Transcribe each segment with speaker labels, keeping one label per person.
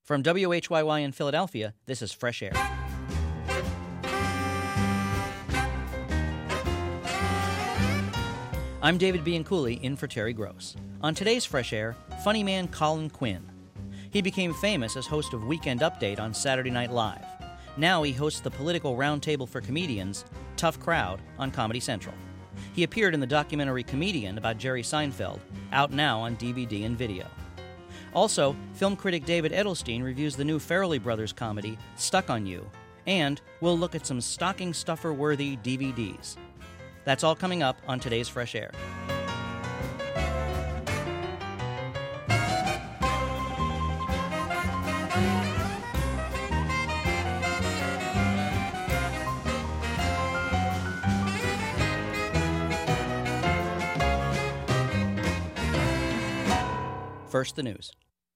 Speaker 1: From WHYY in Philadelphia, this is Fresh Air. I'm David Bianculli, in for Terry Gross. On today's Fresh Air, funny man Colin Quinn. He became famous as host of Weekend Update on Saturday Night Live. Now he hosts the political roundtable for comedians, Tough Crowd, on Comedy Central. He appeared in the documentary Comedian about Jerry Seinfeld, out now on DVD and video. Also, film critic David Edelstein reviews the new Farrelly Brothers comedy, Stuck on You, and we'll look at some stocking stuffer-worthy DVDs. That's all coming up on today's Fresh Air. First, the news.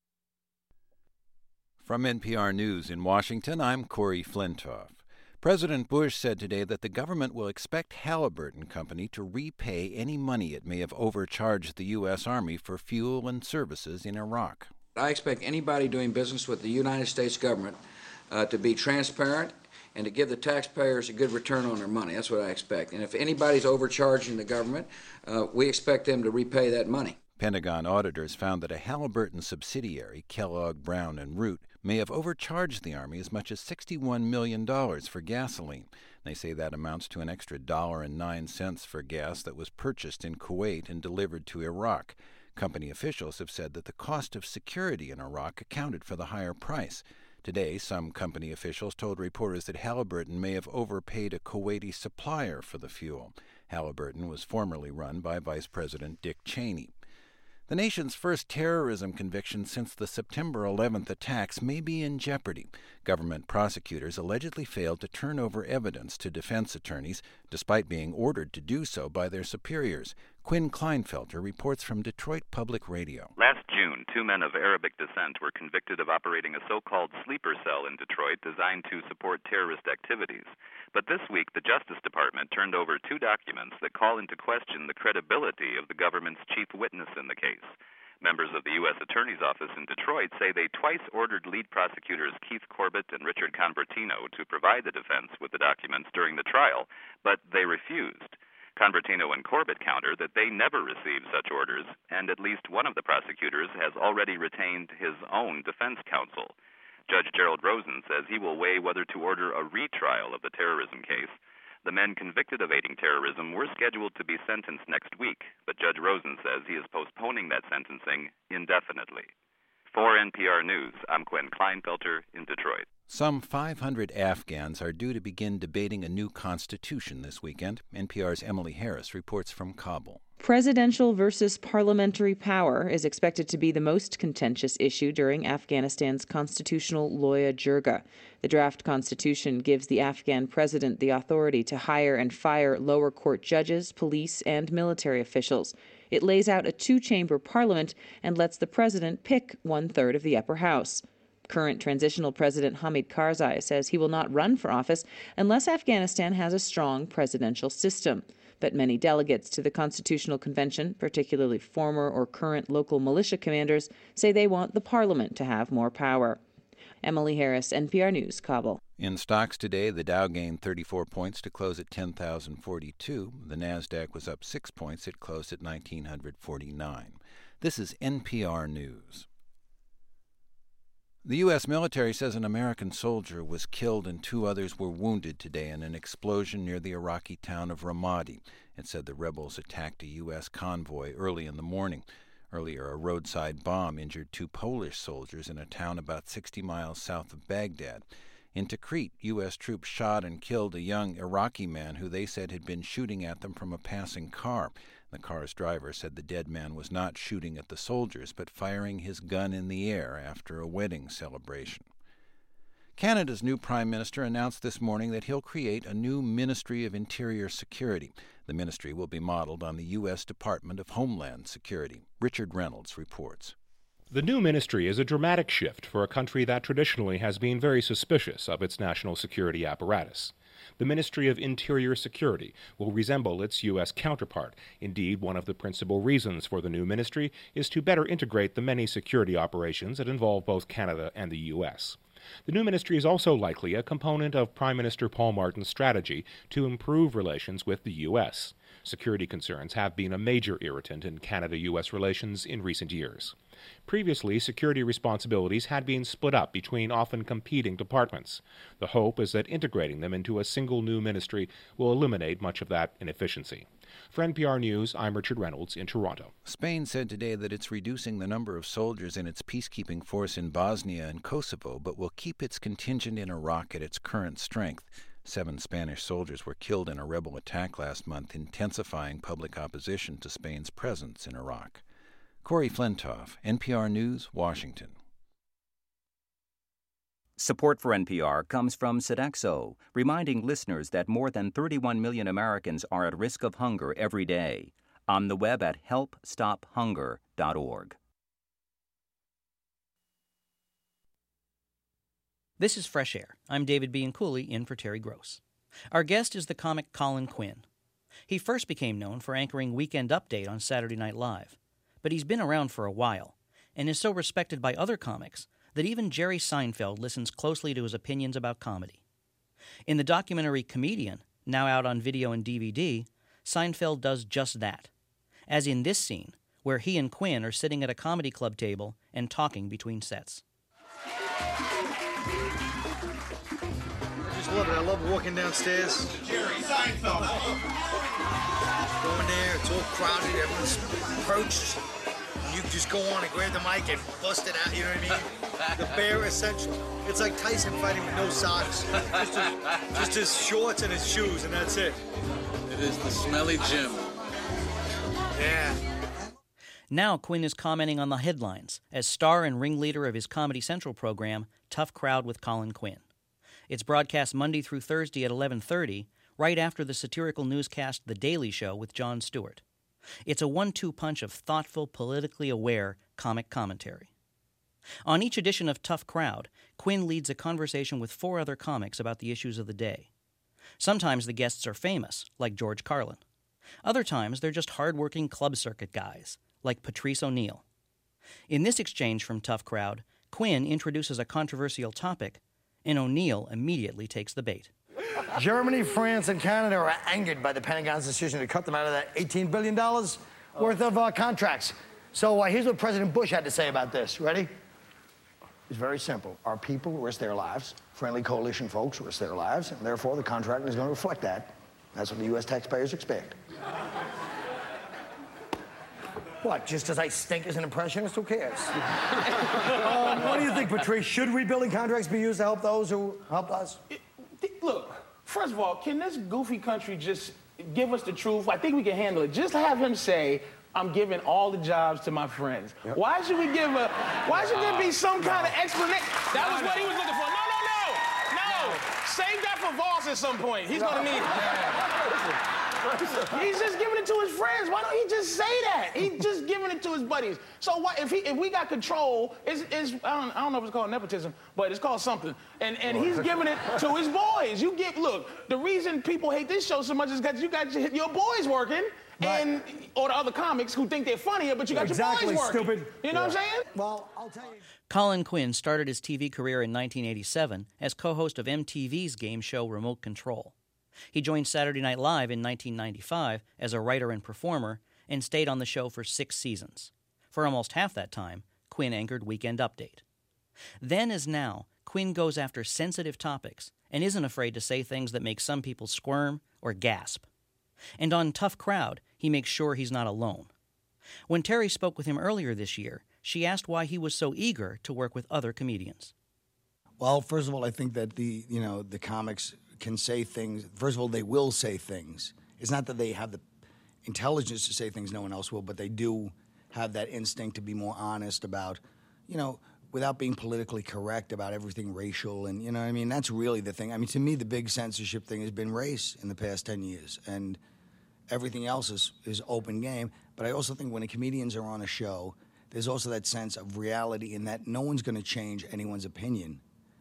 Speaker 2: From NPR News in Washington, I'm Corey Flintoff. President Bush said today that the government will expect Halliburton Company to repay any money it may have overcharged the U.S. Army for fuel and services in Iraq.
Speaker 3: I expect anybody doing business with the United States government to be transparent and to give the taxpayers a good return on their money. That's what I expect. And if anybody's overcharging the government, we expect them to repay that money.
Speaker 2: Pentagon auditors found that a Halliburton subsidiary, Kellogg Brown & Root, may have overcharged the Army as much as $61 million for gasoline. They say that amounts to an extra $1.09 for gas that was purchased in Kuwait and delivered to Iraq. Company officials have said that the cost of security in Iraq accounted for the higher price. Today, some company officials told reporters that Halliburton may have overpaid a Kuwaiti supplier for the fuel. Halliburton was formerly run by Vice President Dick Cheney. The nation's first terrorism conviction since the September 11th attacks may be in jeopardy. Government prosecutors allegedly failed to turn over evidence to defense attorneys, despite being ordered to do so by their superiors. Quinn Kleinfelter reports from Detroit Public Radio.
Speaker 4: Last June, 2 men of Arabic descent were convicted of operating a so-called sleeper cell in Detroit designed to support terrorist activities. But this week, the Justice Department turned over 2 documents that call into question the credibility of the government's chief witness in the case. Members of the U.S. Attorney's Office in Detroit say they twice ordered lead prosecutors Keith Corbett and Richard Convertino to provide the defense with the documents during the trial, but they refused. Convertino and Corbett counter that they never received such orders, and at least one of the prosecutors has already retained his own defense counsel. Judge Gerald Rosen says he will weigh whether to order a retrial of the terrorism case. The men convicted of aiding terrorism were scheduled to be sentenced next week, but Judge Rosen says he is postponing that sentencing indefinitely. For NPR News, I'm Quinn Kleinfelter in Detroit.
Speaker 2: Some 500 Afghans are due to begin debating a new constitution this weekend. NPR's Emily Harris reports from Kabul.
Speaker 5: Presidential versus parliamentary power is expected to be the most contentious issue during Afghanistan's constitutional Loya Jirga. The draft constitution gives the Afghan president the authority to hire and fire lower court judges, police, and military officials. It lays out a 2-chamber parliament and lets the president pick 1/3 of the upper house. Current transitional president Hamid Karzai says he will not run for office unless Afghanistan has a strong presidential system. But many delegates to the Constitutional Convention, particularly former or current local militia commanders, say they want the parliament to have more power. Emily Harris, NPR News, Kabul.
Speaker 2: In stocks today, the Dow gained 34 points to close at 10,042. The Nasdaq was up 6 points. It closed at 1,949. This is NPR News. The U.S. military says an American soldier was killed and 2 others were wounded today in an explosion near the Iraqi town of Ramadi. It said the rebels attacked a U.S. convoy early in the morning. Earlier, a roadside bomb injured 2 Polish soldiers in a town about 60 miles south of Baghdad. In Tikrit, U.S. troops shot and killed a young Iraqi man who they said had been shooting at them from a passing car. The car's driver said the dead man was not shooting at the soldiers, but firing his gun in the air after a wedding celebration. Canada's new Prime Minister announced this morning that he'll create a new Ministry of Interior Security. The ministry will be modeled on the U.S. Department of Homeland Security. Richard Reynolds reports.
Speaker 6: The new ministry is a dramatic shift for a country that traditionally has been very suspicious of its national security apparatus. The Ministry of Interior Security will resemble its U.S. counterpart. Indeed, one of the principal reasons for the new ministry is to better integrate the many security operations that involve both Canada and the U.S. The new ministry is also likely a component of Prime Minister Paul Martin's strategy to improve relations with the U.S. Security concerns have been a major irritant in Canada-U.S. relations in recent years. Previously, security responsibilities had been split up between often competing departments. The hope is that integrating them into a single new ministry will eliminate much of that inefficiency. For NPR News, I'm Richard Reynolds in Toronto.
Speaker 2: Spain said today that it's reducing the number of soldiers in its peacekeeping force in Bosnia and Kosovo, but will keep its contingent in Iraq at its current strength. 7 Spanish soldiers were killed in a rebel attack last month, intensifying public opposition to Spain's presence in Iraq. Corey Flintoff, NPR News, Washington.
Speaker 7: Support for NPR comes from Sodexo, reminding listeners that more than 31 million Americans are at risk of hunger every day. On the web at helpstophunger.org.
Speaker 1: This is Fresh Air. I'm David Bianculli, in for Terry Gross. Our guest is the comic Colin Quinn. He first became known for anchoring Weekend Update on Saturday Night Live, but he's been around for a while and is so respected by other comics that even Jerry Seinfeld listens closely to his opinions about comedy. In the documentary Comedian, now out on video and DVD, Seinfeld does just that, as in this scene, where he and Quinn are sitting at a comedy club table and talking between sets.
Speaker 8: I just love it. I love walking downstairs.
Speaker 9: Jerry Seinfeld.
Speaker 8: Going there, it's all crowded, everyone's approached. You just go on and grab the mic and bust it out, you know what I mean? The bare essential. It's like Tyson fighting with no socks. Just his shorts and his shoes, and that's it.
Speaker 9: It is the smelly gym.
Speaker 8: Yeah.
Speaker 1: Now Quinn is commenting on the headlines as star and ringleader of his Comedy Central program, Tough Crowd with Colin Quinn. It's broadcast Monday through Thursday at 11:30, right after the satirical newscast The Daily Show with Jon Stewart. It's a 1-2 punch of thoughtful, politically aware comic commentary. On each edition of Tough Crowd, Quinn leads a conversation with 4 other comics about the issues of the day. Sometimes the guests are famous, like George Carlin. Other times they're just hard-working club circuit guys, like Patrice O'Neill. In this exchange from Tough Crowd, Quinn introduces a controversial topic, and O'Neill immediately takes the bait.
Speaker 8: Germany, France, and Canada are angered by the Pentagon's decision to cut them out of that $18 billion worth of contracts. So here's what President Bush had to say about this. Ready? It's very simple. Our people risk their lives. Friendly coalition folks risk their lives, and therefore the contract is going to reflect that. That's what the U.S. taxpayers expect. What, just as I stink as an impressionist? Who cares? What do you think, Patrice? Should rebuilding contracts be used to help those who helped us?
Speaker 10: Look, first of all, can this goofy country just give us the truth? I think we can handle it. Just have him say, I'm giving all the jobs to my friends. Yep. Why should there be some kind of explanation? That was what he was looking for. No. Save that for Voss at some point. He's going to need it. He's just giving it to his friends. Why don't he just say that? He's just giving it to his buddies. So what if we got control? I don't know if it's called nepotism, but it's called something. And he's giving it to his boys. Look, the reason people hate this show so much is because you got your boys working, or the other comics who think they're funnier, but you got your boys working. Stupid. You know what I'm saying?
Speaker 8: Well, I'll tell you.
Speaker 1: Colin Quinn started his TV career in 1987 as co-host of MTV's game show Remote Control. He joined Saturday Night Live in 1995 as a writer and performer and stayed on the show for 6 seasons. For almost half that time, Quinn anchored Weekend Update. Then as now, Quinn goes after sensitive topics and isn't afraid to say things that make some people squirm or gasp. And on Tough Crowd, he makes sure he's not alone. When Terry spoke with him earlier this year, she asked why he was so eager to work with other comedians.
Speaker 11: Well, first of all, I think that the comics can say things. First of all, they will say things. It's not that they have the intelligence to say things no one else will, but they do have that instinct to be more honest about, without being politically correct about everything racial. And, that's really the thing. I mean, to me, the big censorship thing has been race in the past 10 years. And everything else is open game. But I also think when the comedians are on a show, there's also that sense of reality in that no one's going to change anyone's opinion.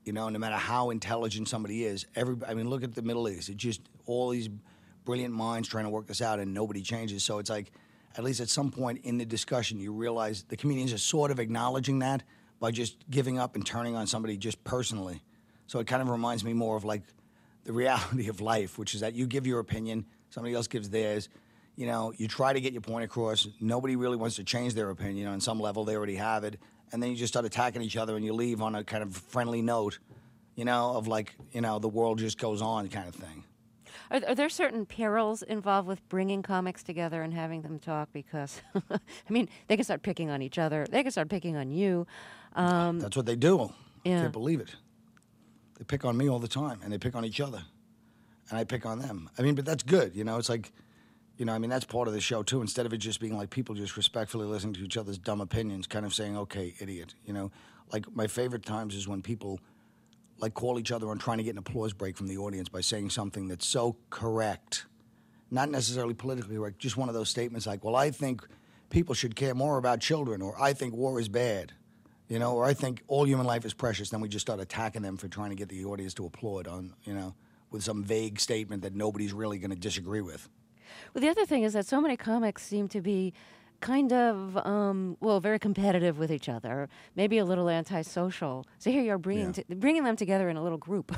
Speaker 11: You know, no matter how intelligent somebody is, I mean, look at the Middle East. It's just all these brilliant minds trying to work this out, and nobody changes. So it's like, at least at some point in the discussion, you realize the comedians are sort of acknowledging that by just giving up and turning on somebody just personally. So it kind of reminds me more of like the reality of life, which is that you give your opinion, somebody else gives theirs. You know, you try to get your point across. Nobody really wants to change their opinion. On some level, they already have it. And then you just start attacking each other and you leave on a kind of friendly note, you know, of like, you know, the world just goes on kind of thing.
Speaker 12: Are there certain perils involved with bringing comics together and having them talk? Because, I mean, they can start picking on each other. They can start picking on you.
Speaker 11: That's what they do.
Speaker 12: Yeah.
Speaker 11: I can't believe it. They pick on me all the time, and they pick on each other. And I pick on them. I mean, but that's good, you know. It's like, you know, I mean, that's part of the show, too. Instead of it just being like people just respectfully listening to each other's dumb opinions, kind of saying, okay, idiot, you know. Like, my favorite times is when people, like, call each other on trying to get an applause break from the audience by saying something that's so correct, not necessarily politically correct, just one of those statements like, well, I think people should care more about children, or I think war is bad, you know, or I think all human life is precious. Then we just start attacking them for trying to get the audience to applaud on, you know, with some vague statement that nobody's really going to disagree with.
Speaker 12: Well, the other thing is that so many comics seem to be kind of, very competitive with each other, maybe a little antisocial. So here you're bringing them together in a little group.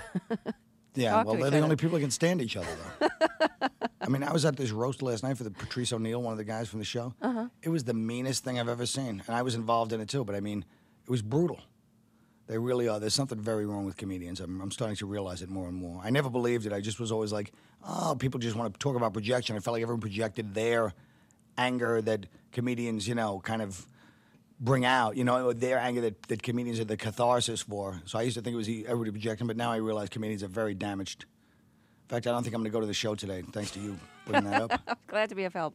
Speaker 11: Yeah, well, they're the only people that can stand each other, though. I mean, I was at this roast last night for the Patrice O'Neill, one of the guys from the show. It was the meanest thing I've ever seen, and I was involved in it, too. But, I mean, it was brutal. They really are. There's something very wrong with comedians. I'm starting to realize it more and more. I never believed it. I just was always like, oh, people just want to talk about projection. I felt like everyone projected their anger that comedians, you know, kind of bring out, you know, their anger that comedians are the catharsis for. So I used to think it was everybody projecting, but now I realize comedians are very damaged. In fact, I don't think I'm going to go to the show today, thanks to you bringing that up.
Speaker 12: Glad to be of help.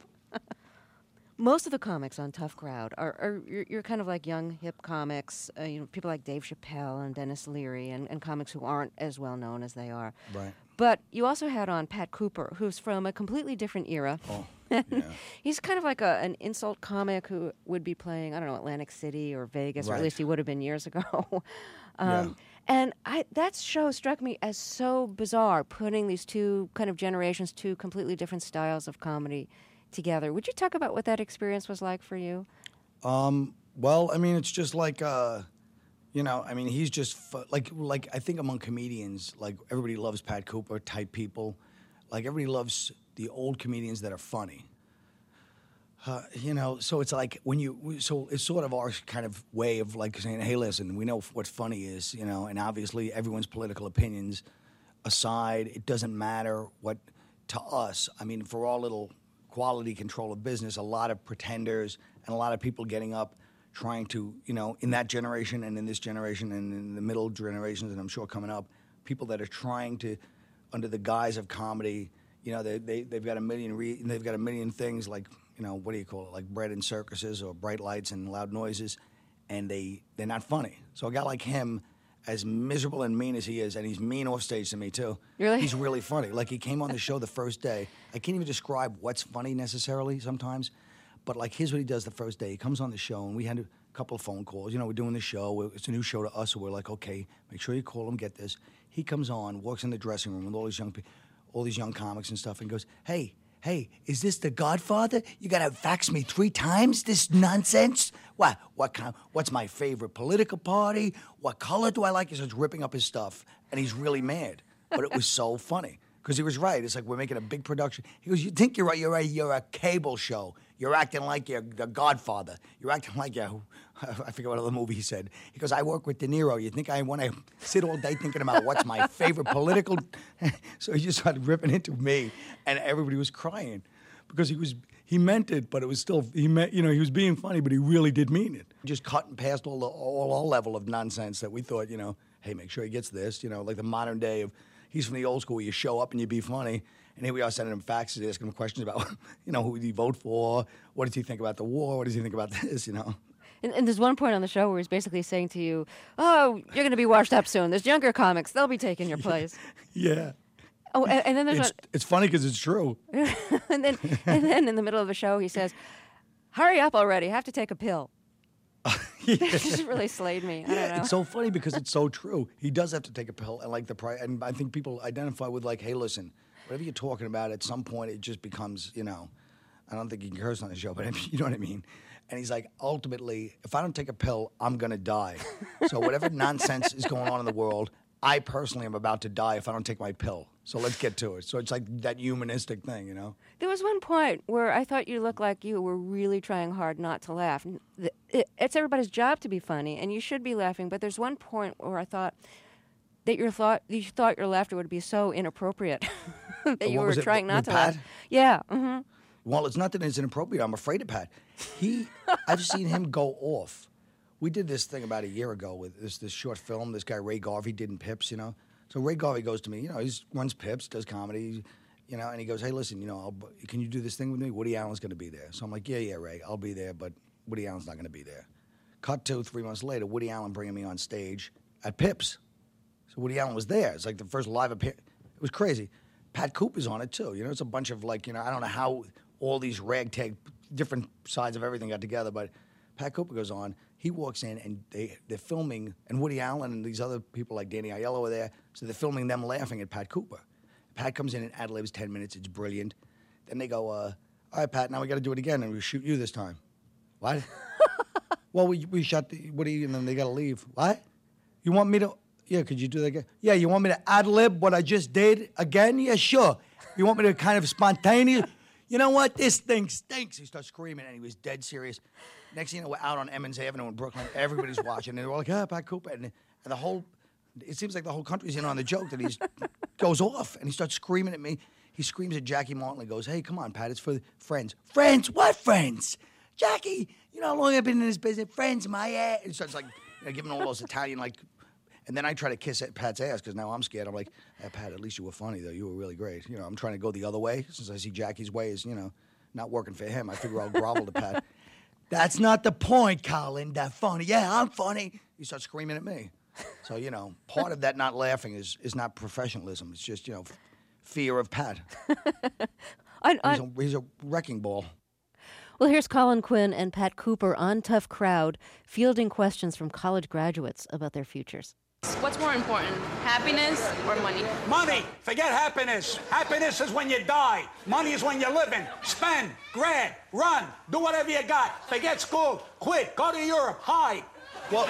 Speaker 12: Most of the comics on Tough Crowd are you're kind of like young, hip comics, you know, people like Dave Chappelle and Dennis Leary and comics who aren't as well known as they are.
Speaker 11: Right.
Speaker 12: But you also had on Pat Cooper, who's from a completely different era.
Speaker 11: Oh, yeah.
Speaker 12: He's kind of like an insult comic who would be playing, I don't know, Atlantic City or Vegas, or at least he would have been years ago. And that show struck me as so bizarre, putting these two kind of generations, two completely different styles of comedy together. Would you talk about what that experience was like for you?
Speaker 11: Well, I mean, it's just like, you know, I mean, he's just, like I think among comedians, like, everybody loves Pat Cooper type people. Like, everybody loves the old comedians that are funny. You know, so it's like so it's sort of our kind of way of like saying, hey, listen, we know what funny is, you know, and obviously everyone's political opinions aside, it doesn't matter what, to us, I mean, for our little quality control of business, a lot of pretenders and a lot of people getting up trying to, you know, in that generation and in this generation and in the middle generations, and I'm sure coming up, people that are trying to, under the guise of comedy, you know, they've got a million things like, you know, what do you call it, like bread and circuses or bright lights and loud noises, and they're not funny. So a guy like him, as miserable and mean as he is, and he's mean off stage to me too.
Speaker 12: Really?
Speaker 11: He's really funny. Like, he came on the show the first day. I can't even describe what's funny necessarily sometimes, but like, here's what he does the first day. He comes on the show, and we had a couple of phone calls. You know, we're doing the show. It's a new show to us, so we're like, okay, make sure you call him, get this. He comes on, walks in the dressing room with all these young comics and stuff, and goes, hey, is this The Godfather? You gotta fax me 3 times this nonsense? What's my favorite political party? What color do I like? He starts ripping up his stuff, and he's really mad. But it was so funny, because he was right. It's like, we're making a big production. He goes, you think you're a cable show. You're acting like you're The Godfather. You're acting like I forget what other movie he said. He goes, I work with De Niro. You think I want to sit all day thinking about what's my favorite political? So he just started ripping into me, and everybody was crying because he meant it, but it was still, he was being funny, but he really did mean it. Just cutting past all our level of nonsense that we thought, you know, hey, make sure he gets this, you know, like the modern day of, he's from the old school where you show up and you be funny. And here we are sending him faxes, asking him questions about, you know, who did he vote for? What does he think about the war? What does he think about this, you know?
Speaker 12: And there's one point on the show where he's basically saying to you, oh, you're going to be washed up soon. There's younger comics. They'll be taking your place.
Speaker 11: Yeah.
Speaker 12: Oh, and then there's
Speaker 11: it's funny because it's true.
Speaker 12: and then in the middle of the show, he says, hurry up already. I have to take a pill. It just really slayed me. I don't know.
Speaker 11: It's so funny because it's so true. He does have to take a pill, and like and I think people identify with like, hey, listen, whatever you're talking about, at some point it just becomes, you know, I don't think you can curse on the show, but you know what I mean. And he's like, ultimately, if I don't take a pill, I'm gonna die. So whatever nonsense is going on in the world, I personally am about to die if I don't take my pill. So let's get to it. So it's like that humanistic thing, you know?
Speaker 12: There was one point where I thought you looked like you were really trying hard not to laugh. It's everybody's job to be funny, and you should be laughing, but there's one point where I thought that you thought your laughter would be so inappropriate that you were trying not to laugh. Yeah. Mm-hmm.
Speaker 11: Well, it's not that it's inappropriate. I'm afraid of Pat. I've seen him go off. We did this thing about a year ago with this short film this guy Ray Garvey did in Pips, you know. So Ray Garvey goes to me, you know, he runs Pips, does comedy, you know, and he goes, hey, listen, you know, can you do this thing with me? Woody Allen's going to be there. So I'm like, yeah, Ray, I'll be there, but Woody Allen's not going to be there. Cut to 3 months later, Woody Allen bringing me on stage at Pips. So Woody Allen was there. It's like the first live appearance. It was crazy. Pat Cooper's on it, too. You know, it's a bunch of, like, you know, I don't know how all these ragtag, different sides of everything got together, but Pat Cooper goes on. He walks in, and they're filming, and Woody Allen and these other people like Danny Aiello are there, so they're filming them laughing at Pat Cooper. Pat comes in and ad-libs 10 minutes. It's brilliant. Then they go, all right, Pat, now we got to do it again, and we shoot you this time. What? Well, we shot Woody, and then they got to leave. What? You want me to? Yeah, could you do that again? Yeah, you want me to ad-lib what I just did again? Yeah, sure. You want me to kind of spontaneous? You know what? This thing stinks. He starts screaming, and he was dead serious. Next thing you know, we're out on Emmons Avenue in Brooklyn. Everybody's watching. And they're all like, Pat Cooper. And the whole, it seems like the whole country's in on the joke that he goes off. And he starts screaming at me. He screams at Jackie Martin and goes, hey, come on, Pat, it's for friends. Friends? What friends? Jackie, you know how long I've been in this business? Friends, my ass. And he starts like, you know, giving all those Italian, like, and then I try to kiss at Pat's ass because now I'm scared. I'm like, hey, Pat, at least you were funny, though. You were really great. You know, I'm trying to go the other way since I see Jackie's way is, you know, not working for him. I figure I'll grovel to Pat. That's not the point, Colin. That funny. Yeah, I'm funny. He starts screaming at me. So, you know, part of that not laughing is not professionalism. It's just, you know, fear of Pat. He's a wrecking ball.
Speaker 12: Well, here's Colin Quinn and Pat Cooper on Tough Crowd, fielding questions from college graduates about their futures.
Speaker 13: What's more important, happiness or money?
Speaker 14: Money. Forget happiness. Happiness is when you die. Money is when you're living. Spend, grab, run, do whatever you got. Forget school. Quit. Go to Europe. Hide.
Speaker 11: Well,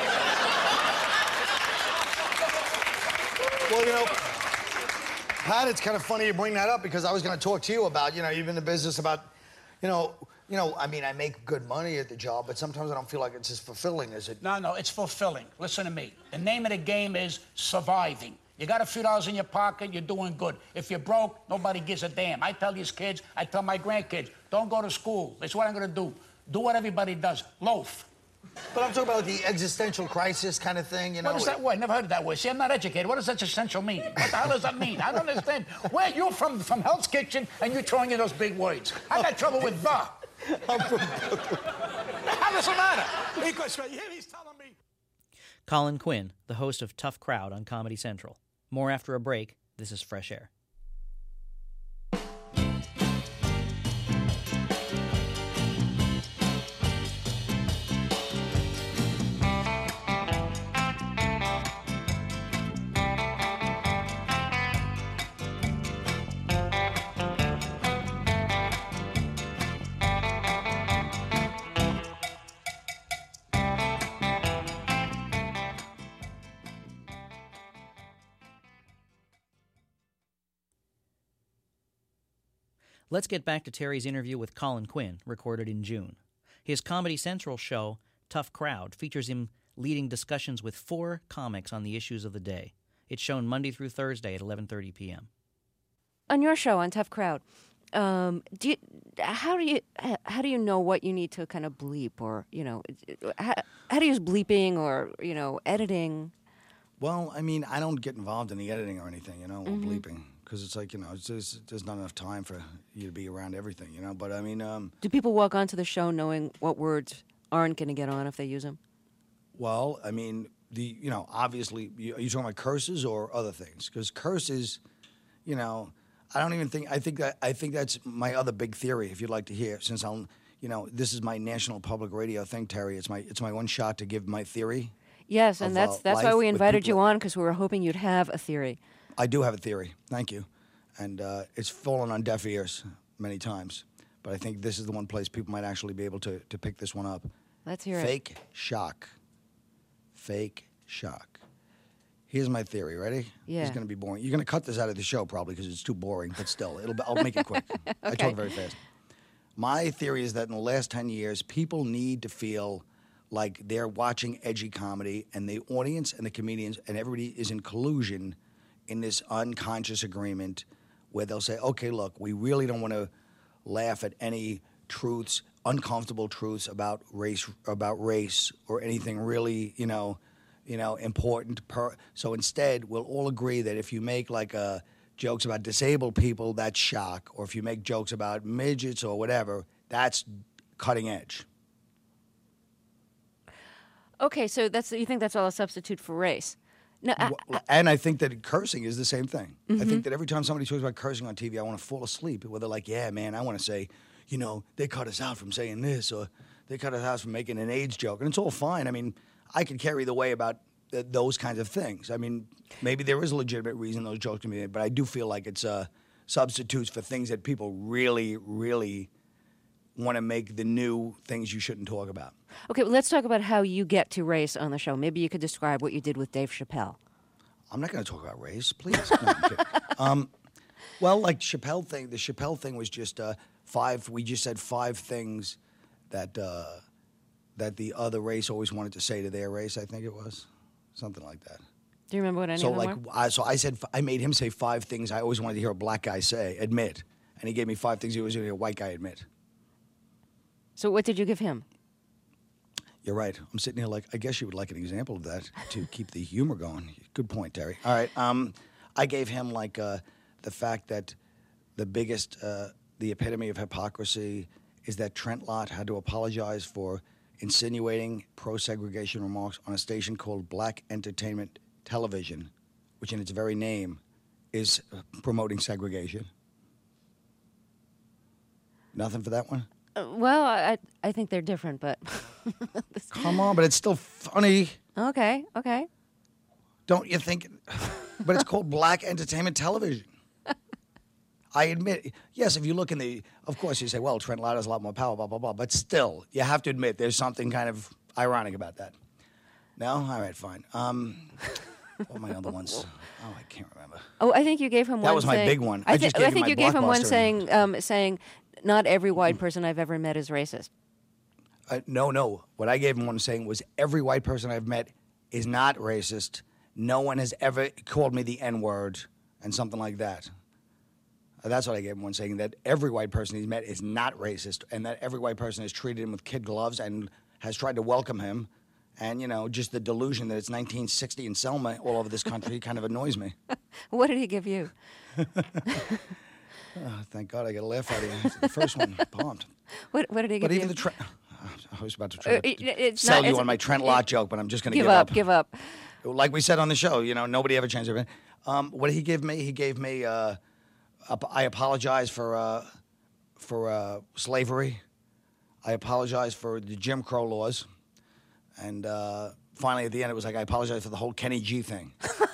Speaker 11: you know, Pat, it's kind of funny you bring that up because I was going to talk to you about, you know, you've been in the business about, you know, I mean, I make good money at the job, but sometimes I don't feel like it's as fulfilling as it...
Speaker 14: No, it's fulfilling. Listen to me. The name of the game is surviving. You got a few dollars in your pocket, you're doing good. If you're broke, nobody gives a damn. I tell these kids, I tell my grandkids, don't go to school. That's what I'm going to do. Do what everybody does. Loaf.
Speaker 11: But I'm talking about the existential crisis kind of thing, you know?
Speaker 14: What is that word? Never heard of that word. See, I'm not educated. What does existential mean? What the hell does that mean? I don't understand. Where you're from Hell's Kitchen, and you're throwing in those big words. I got trouble with the. I'm from How does it matter? Because he's telling me.
Speaker 1: Colin Quinn, the host of Tough Crowd on Comedy Central. More after a break. This is Fresh Air. Let's get back to Terry's interview with Colin Quinn, recorded in June. His Comedy Central show, Tough Crowd, features him leading discussions with 4 comics on the issues of the day. It's shown Monday through Thursday at 11:30 p.m.
Speaker 12: On your show, on Tough Crowd, how do you know what you need to kind of bleep, or, you know, how do you use bleeping or, you know, editing?
Speaker 11: Well, I mean, I don't get involved in the editing or anything, you know, or bleeping. Because it's like, you know, there's not enough time for you to be around everything, you know. But, I mean...
Speaker 12: do people walk onto the show knowing what words aren't going to get on if they use them?
Speaker 11: Well, I mean, you know, obviously... Are you talking about curses or other things? Because curses, you know, I don't even think... I think that's my other big theory, if you'd like to hear, since I'm... this is my national public radio thing, Terry. It's my one shot to give my theory.
Speaker 12: Yes, and that's why we invited you on, because we were hoping you'd have a theory.
Speaker 11: I do have a theory. Thank you. And it's fallen on deaf ears many times. But I think this is the one place people might actually be able to pick this one up.
Speaker 12: Let's hear it.
Speaker 11: Fake shock. Fake shock. Here's my theory. Ready?
Speaker 12: Yeah.
Speaker 11: It's going to be boring. You're going to cut this out of the show probably because it's too boring, but still, I'll make it quick.
Speaker 12: Okay.
Speaker 11: I talk very fast. My theory is that in the last 10 years, people need to feel like they're watching edgy comedy, and the audience and the comedians and everybody is in collusion in this unconscious agreement where they'll say, okay, look, we really don't want to laugh at any truths, uncomfortable truths about race or anything really, important. So instead, we'll all agree that if you make jokes about disabled people, that's shock. Or if you make jokes about midgets or whatever, that's cutting edge.
Speaker 12: Okay, so you think that's all a substitute for race? No,
Speaker 11: and I think that cursing is the same thing.
Speaker 12: Mm-hmm.
Speaker 11: I think that every time somebody talks about cursing on TV, I want to fall asleep. Where they're like, yeah, man, I want to say, they cut us out from saying this, or they cut us out from making an AIDS joke. And it's all fine. I mean, I could carry the way about those kinds of things. I mean, maybe there is a legitimate reason those jokes can be made, but I do feel like it's substitutes for things that people really, really want to make the new things you shouldn't talk about.
Speaker 12: Okay, well, let's talk about how you get to race on the show. Maybe you could describe what you did with Dave Chappelle.
Speaker 11: I'm not going to talk about race, please. No, I'm kidding. Well, like the Chappelle thing was just five. We just said 5 things that the other race always wanted to say to their race. I think it was something like that.
Speaker 12: Do you remember what any of them were?
Speaker 11: I made him say 5 things I always wanted to hear a black guy admit, and he gave me 5 things he always wanted to hear a white guy admit.
Speaker 12: So what did you give him?
Speaker 11: You're right. I'm sitting here like, I guess you would like an example of that to keep the humor going. Good point, Terry. All right. I gave him the fact that the biggest, the epitome of hypocrisy is that Trent Lott had to apologize for insinuating pro-segregation remarks on a station called Black Entertainment Television, which in its very name is promoting segregation. Nothing for that one?
Speaker 12: Well, I think they're different, but...
Speaker 11: Come on, but it's still funny.
Speaker 12: Okay.
Speaker 11: Don't you think? But it's called Black Entertainment Television. I admit, yes, if you look of course you say, well, Trent Lott has a lot more power, blah, blah, blah. But still, you have to admit there's something kind of ironic about that. No? All right, fine. What are my other ones? Oh, I can't remember.
Speaker 12: Oh, I think you gave him one.
Speaker 11: That was my big one. I think
Speaker 12: you gave him one saying, not every white person I've ever met is racist.
Speaker 11: No. What I gave him one saying was every white person I've met is not racist. No one has ever called me the N-word and something like that. That's what I gave him one saying, that every white person he's met is not racist and that every white person has treated him with kid gloves and has tried to welcome him. And, just the delusion that it's 1960 in Selma all over this country kind of annoys me.
Speaker 12: What did he give you?
Speaker 11: Thank God I got a laugh out of you. The first one, bombed.
Speaker 12: What did he give you?
Speaker 11: But even I was about to try to sell you on my Trent Lott joke, but I'm just going to
Speaker 12: give up.
Speaker 11: Like we said on the show, nobody ever changed their mind. What did he give me? He gave me, I apologize for slavery. I apologize for the Jim Crow laws. And finally, at the end, it was like, I apologize for the whole Kenny G thing.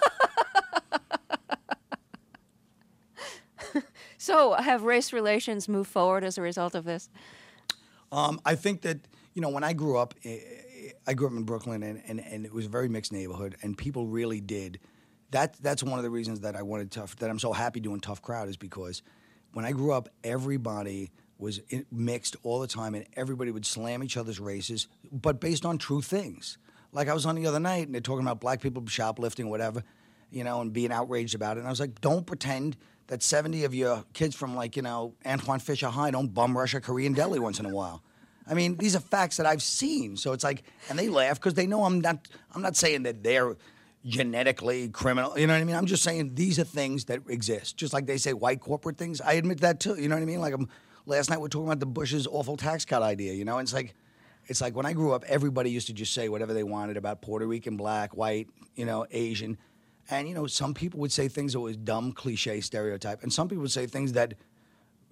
Speaker 12: So have race relations moved forward as a result of this?
Speaker 11: I think that, when I grew up in Brooklyn, and it was a very mixed neighborhood, and people really did. That's one of the reasons that I wanted that I'm so happy doing Tough Crowd, is because when I grew up, everybody was mixed all the time, and everybody would slam each other's races, but based on true things. Like I was on the other night, and they're talking about black people shoplifting or whatever, and being outraged about it. And I was like, don't pretend that 70 of your kids from Antoine Fisher High don't bum rush a Korean deli once in a while. I mean, these are facts that I've seen. So it's like, and they laugh because they know I'm not saying that they're genetically criminal. You know what I mean? I'm just saying these are things that exist. Just like they say white corporate things. I admit that too. You know what I mean? Like last night we're talking about the Bush's awful tax cut idea. And it's like when I grew up, everybody used to just say whatever they wanted about Puerto Rican, black, white, Asian. And, some people would say things that was dumb, cliche, stereotype. And some people would say things that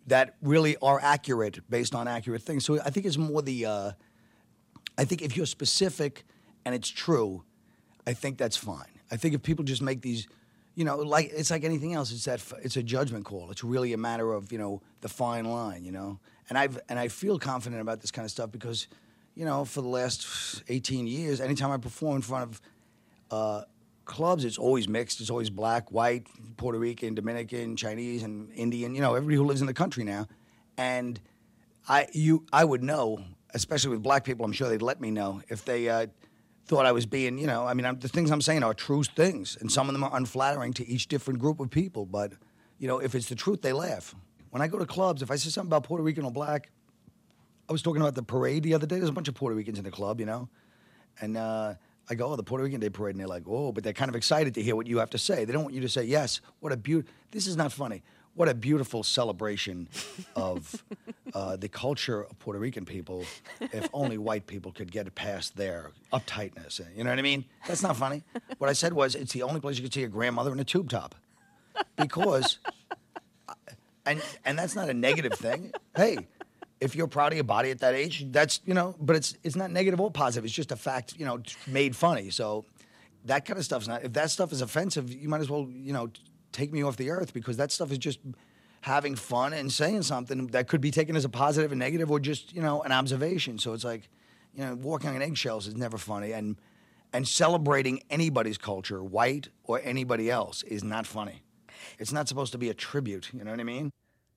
Speaker 11: that really are accurate based on accurate things. So I think it's more I think if you're specific and it's true, I think that's fine. I think if people just make these, like it's like anything else. It's a judgment call. It's really a matter of the fine line. And I feel confident about this kind of stuff because, for the last 18 years, anytime I perform in front of clubs, it's always mixed. It's always black, white, Puerto Rican, Dominican, Chinese, and Indian. Everybody who lives in the country now, and I would know, especially with black people. I'm sure they'd let me know if they thought I was being, the things I'm saying are true things, and some of them are unflattering to each different group of people. But if it's the truth, they laugh. When I go to clubs, if I say something about Puerto Rican or black, I was talking about the parade the other day. There's a bunch of Puerto Ricans in the club, and I go, the Puerto Rican Day Parade, and they're like, oh, but they're kind of excited to hear what you have to say. They don't want you to say, yes, this is not funny. What a beautiful celebration of the culture of Puerto Rican people. If only white people could get past their uptightness. You know what I mean? That's not funny. What I said was, it's the only place you could see a grandmother in a tube top. Because, and that's not a negative thing. Hey, if you're proud of your body at that age, that's, but it's not negative or positive. It's just a fact, made funny. So that kind of stuff's not, if that stuff is offensive, you might as well, take me off the earth, because that stuff is just having fun and saying something that could be taken as a positive and negative, or just, an observation. So it's like, walking on eggshells is never funny. And celebrating anybody's culture, white or anybody else, is not funny. It's not supposed to be a tribute. You know what I mean?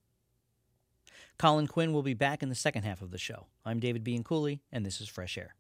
Speaker 1: Colin Quinn will be back in the second half of the show. I'm David Bianculli, and this is Fresh Air.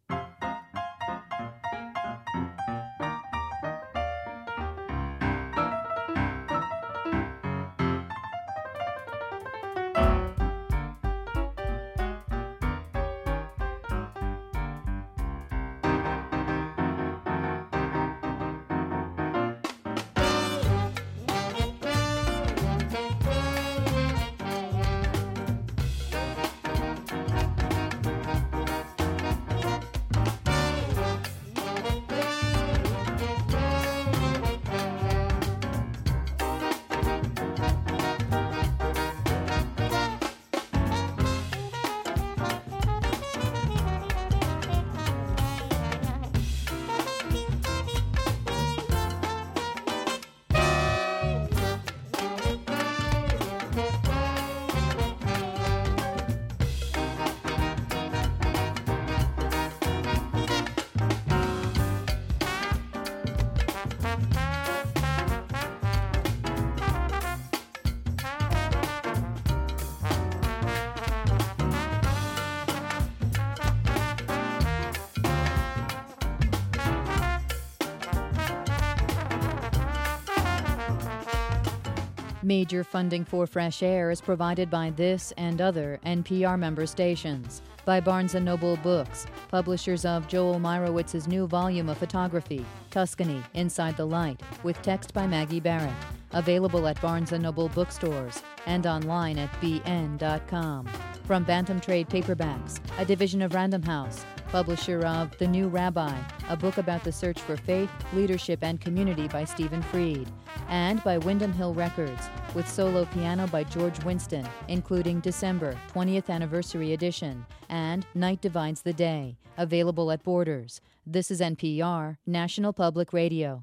Speaker 15: Major funding for Fresh Air is provided by this and other NPR member stations, by Barnes & Noble Books, publishers of Joel Meyrowitz's new volume of photography, Tuscany, Inside the Light, with text by Maggie Barrett, available at Barnes & Noble bookstores and online at bn.com. From Bantam Trade Paperbacks, a division of Random House, publisher of The New Rabbi, a book about the search for faith, leadership, and community by Stephen Fried, and by Windham Hill Records, with solo piano by George Winston, including December 20th Anniversary Edition, and Night Divides the Day, available at Borders. This is NPR, National Public Radio.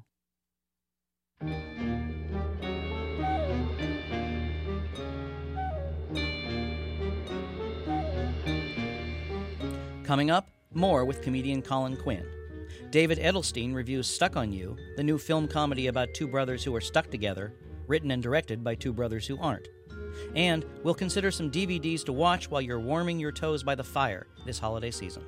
Speaker 1: Coming up, more with comedian Colin Quinn. David Edelstein reviews Stuck on You, the new film comedy about two brothers who are stuck together, written and directed by two brothers who aren't. And we'll consider some DVDs to watch while you're warming your toes by the fire this holiday season.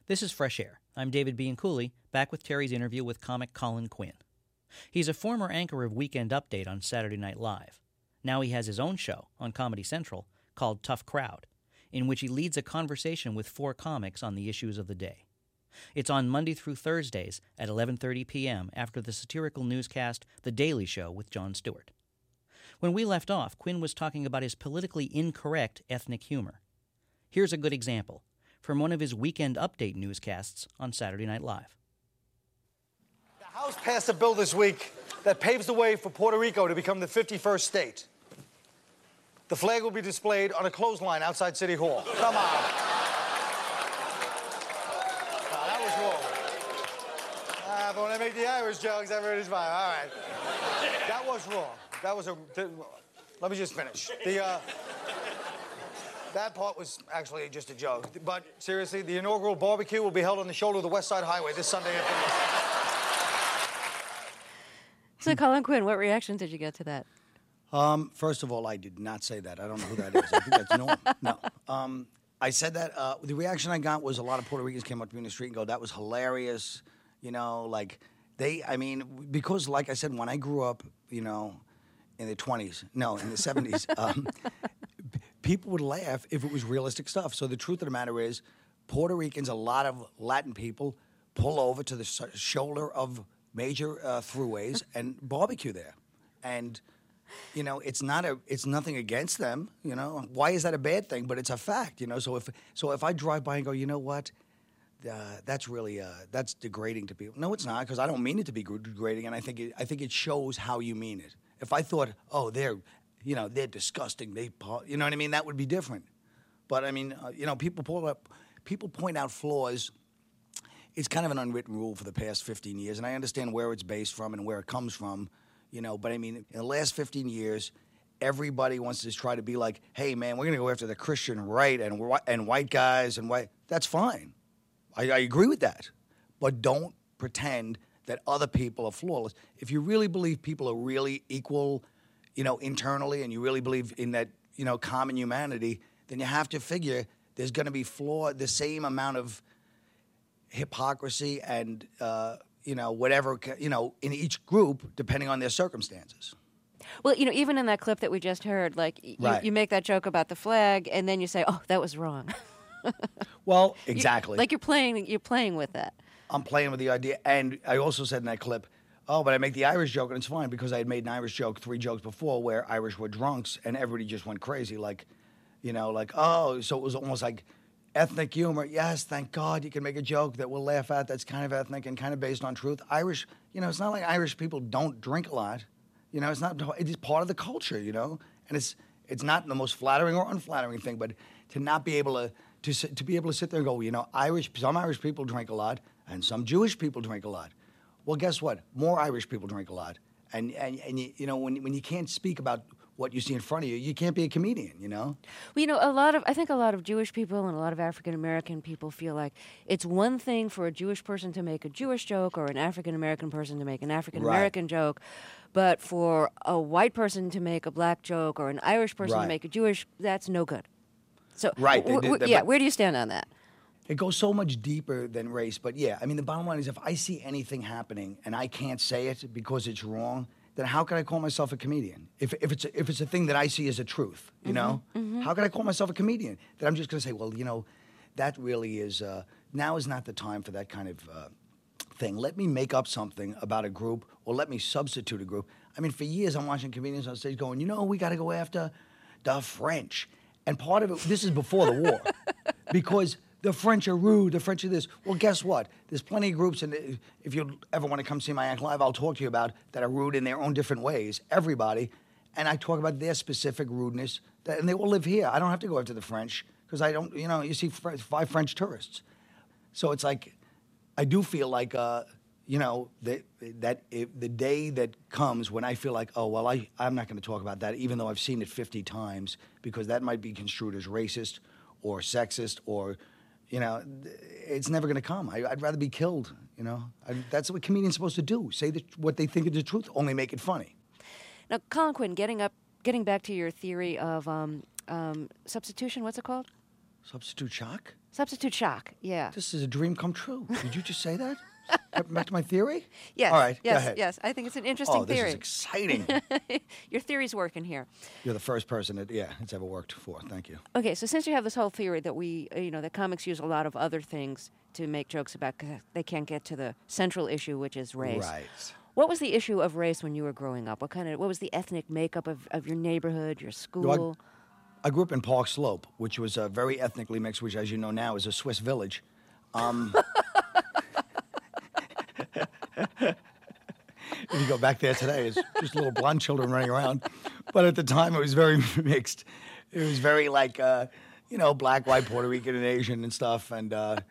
Speaker 1: This is Fresh Air. I'm David Bianculli, back with Terry's interview with comic Colin Quinn. He's a former anchor of Weekend Update on Saturday Night Live. Now he has his own show on Comedy Central called Tough Crowd, in which he leads a conversation with 4 comics on the issues of the day. It's on Monday through Thursdays at 11:30 p.m. after the satirical newscast The Daily Show with Jon Stewart. When we left off, Quinn was talking about his politically incorrect ethnic humor. Here's a good example from one of his Weekend Update newscasts on Saturday Night Live.
Speaker 8: The House passed a bill this week that paves the way for Puerto Rico to become the 51st state. The flag will be displayed on a clothesline outside City Hall. Come on. No, that was wrong. But when I make the Irish jokes, everybody's fine. All right. That was wrong. That was let me just finish. That part was actually just a joke. But seriously, the inaugural barbecue will be held on the shoulder of the West Side Highway this Sunday afternoon.
Speaker 12: So, Colin Quinn, what reaction did you get to that?
Speaker 11: First of all, I did not say that. I don't know who that is. I think that's Norm. No. I said that. The reaction I got was a lot of Puerto Ricans came up to me in the street and go, that was hilarious. You know, like, because, like I said, when I grew up, you know, in the 70s, people would laugh if it was realistic stuff. So the truth of the matter is, Puerto Ricans, a lot of Latin people, pull over to the shoulder of major throughways and barbecue there. And, you know, it's nothing against them, you know. Why is that a bad thing? But it's a fact, you know. So if I drive by and go, you know what, that's really that's degrading to people. No, it's not, because I don't mean it to be degrading, and I think it shows how you mean it. If I thought, oh, they're disgusting, you know what I mean, that would be different. But I mean, you know, people point out flaws. It's kind of an unwritten rule for the past 15 years, and I understand where it's based from and where it comes from, you know. But I mean, in the last 15 years, everybody wants to try to be like, hey, man, we're going to go after the Christian right and white guys and white. That's fine. I agree with that. But don't pretend that other people are flawless. If you really believe people are really equal, you know, internally, and you really believe in that, you know, common humanity, then you have to figure there's going to be the same amount of hypocrisy and, you know, whatever, you know, in each group, depending on their circumstances.
Speaker 12: Well, you know, even in that clip that we just heard, like, you make that joke about the flag, and then you say, oh, that was wrong.
Speaker 11: Well, exactly.
Speaker 12: You're playing with that.
Speaker 11: I'm playing with the idea. And I also said in that clip, oh, but I make the Irish joke, and it's fine, because I had made an Irish joke 3 jokes before where Irish were drunks, and everybody just went crazy. Like, you know, like, oh, so it was almost like ethnic humor. Yes, thank God you can make a joke that we'll laugh at that's kind of ethnic and kind of based on truth. Irish, you know, it's not like Irish people don't drink a lot. You know, it's part of the culture, you know? And it's not the most flattering or unflattering thing, but to not be able to be able to sit there and go, you know, some Irish people drink a lot, and some Jewish people drink a lot. Well, guess what? More Irish people drink a lot. And you know, when you can't speak about what you see in front of you, you can't be a comedian, you know?
Speaker 12: Well, you know, I think a lot of Jewish people and a lot of African-American people feel like it's one thing for a Jewish person to make a Jewish joke or an African-American person to make an African-American joke, but for a white person to make a black joke or an Irish person to make a Jewish, that's no good. So, where do you stand on that?
Speaker 11: It goes so much deeper than race, but yeah, I mean, the bottom line is if I see anything happening and I can't say it because it's wrong, then how can I call myself a comedian? If it's a thing that I see as a truth, you know? Mm-hmm. How can I call myself a comedian? That I'm just going to say, well, you know, that really is, now is not the time for that kind of thing. Let me make up something about a group, or let me substitute a group. I mean, for years I'm watching comedians on stage going, you know, we got to go after the French. And part of it, this is before the war, because the French are rude, the French are this. Well, guess what? There's plenty of groups, and if you ever want to come see my act live, I'll talk to you about that are rude in their own different ways, everybody. And I talk about their specific rudeness, and they all live here. I don't have to go after the French, because I don't, you know, you see 5 French tourists. So it's like, I do feel like, you know, that the day that comes when I feel like, oh, well, I'm not going to talk about that, even though I've seen it 50 times, because that might be construed as racist or sexist or, you know, it's never going to come. I'd rather be killed, you know. That's what comedians are supposed to do. Say what they think is the truth, only make it funny.
Speaker 12: Now, Colin Quinn, getting back to your theory of substitution, what's it called?
Speaker 11: Substitute shock?
Speaker 12: Substitute shock, yeah.
Speaker 11: This is a dream come true. Did you just say that? Back to my theory?
Speaker 12: Yes.
Speaker 11: All right,
Speaker 12: yes,
Speaker 11: go ahead.
Speaker 12: Yes, I think it's an interesting
Speaker 11: this
Speaker 12: theory.
Speaker 11: is exciting.
Speaker 12: Your theory's working here.
Speaker 11: You're the first person that, it's ever worked for. Thank you.
Speaker 12: Okay, so since you have this whole theory that that comics use a lot of other things to make jokes about, because they can't get to the central issue, which is race.
Speaker 11: Right.
Speaker 12: What was the issue of race when you were growing up? What was the ethnic makeup of your neighborhood, your school?
Speaker 11: I grew up in Park Slope, which was very ethnically mixed, which, as you know now, is a Swiss village. If you go back there today, it's just little blonde children running around. But at the time, it was very mixed. It was very like, black, white, Puerto Rican, and Asian and stuff. And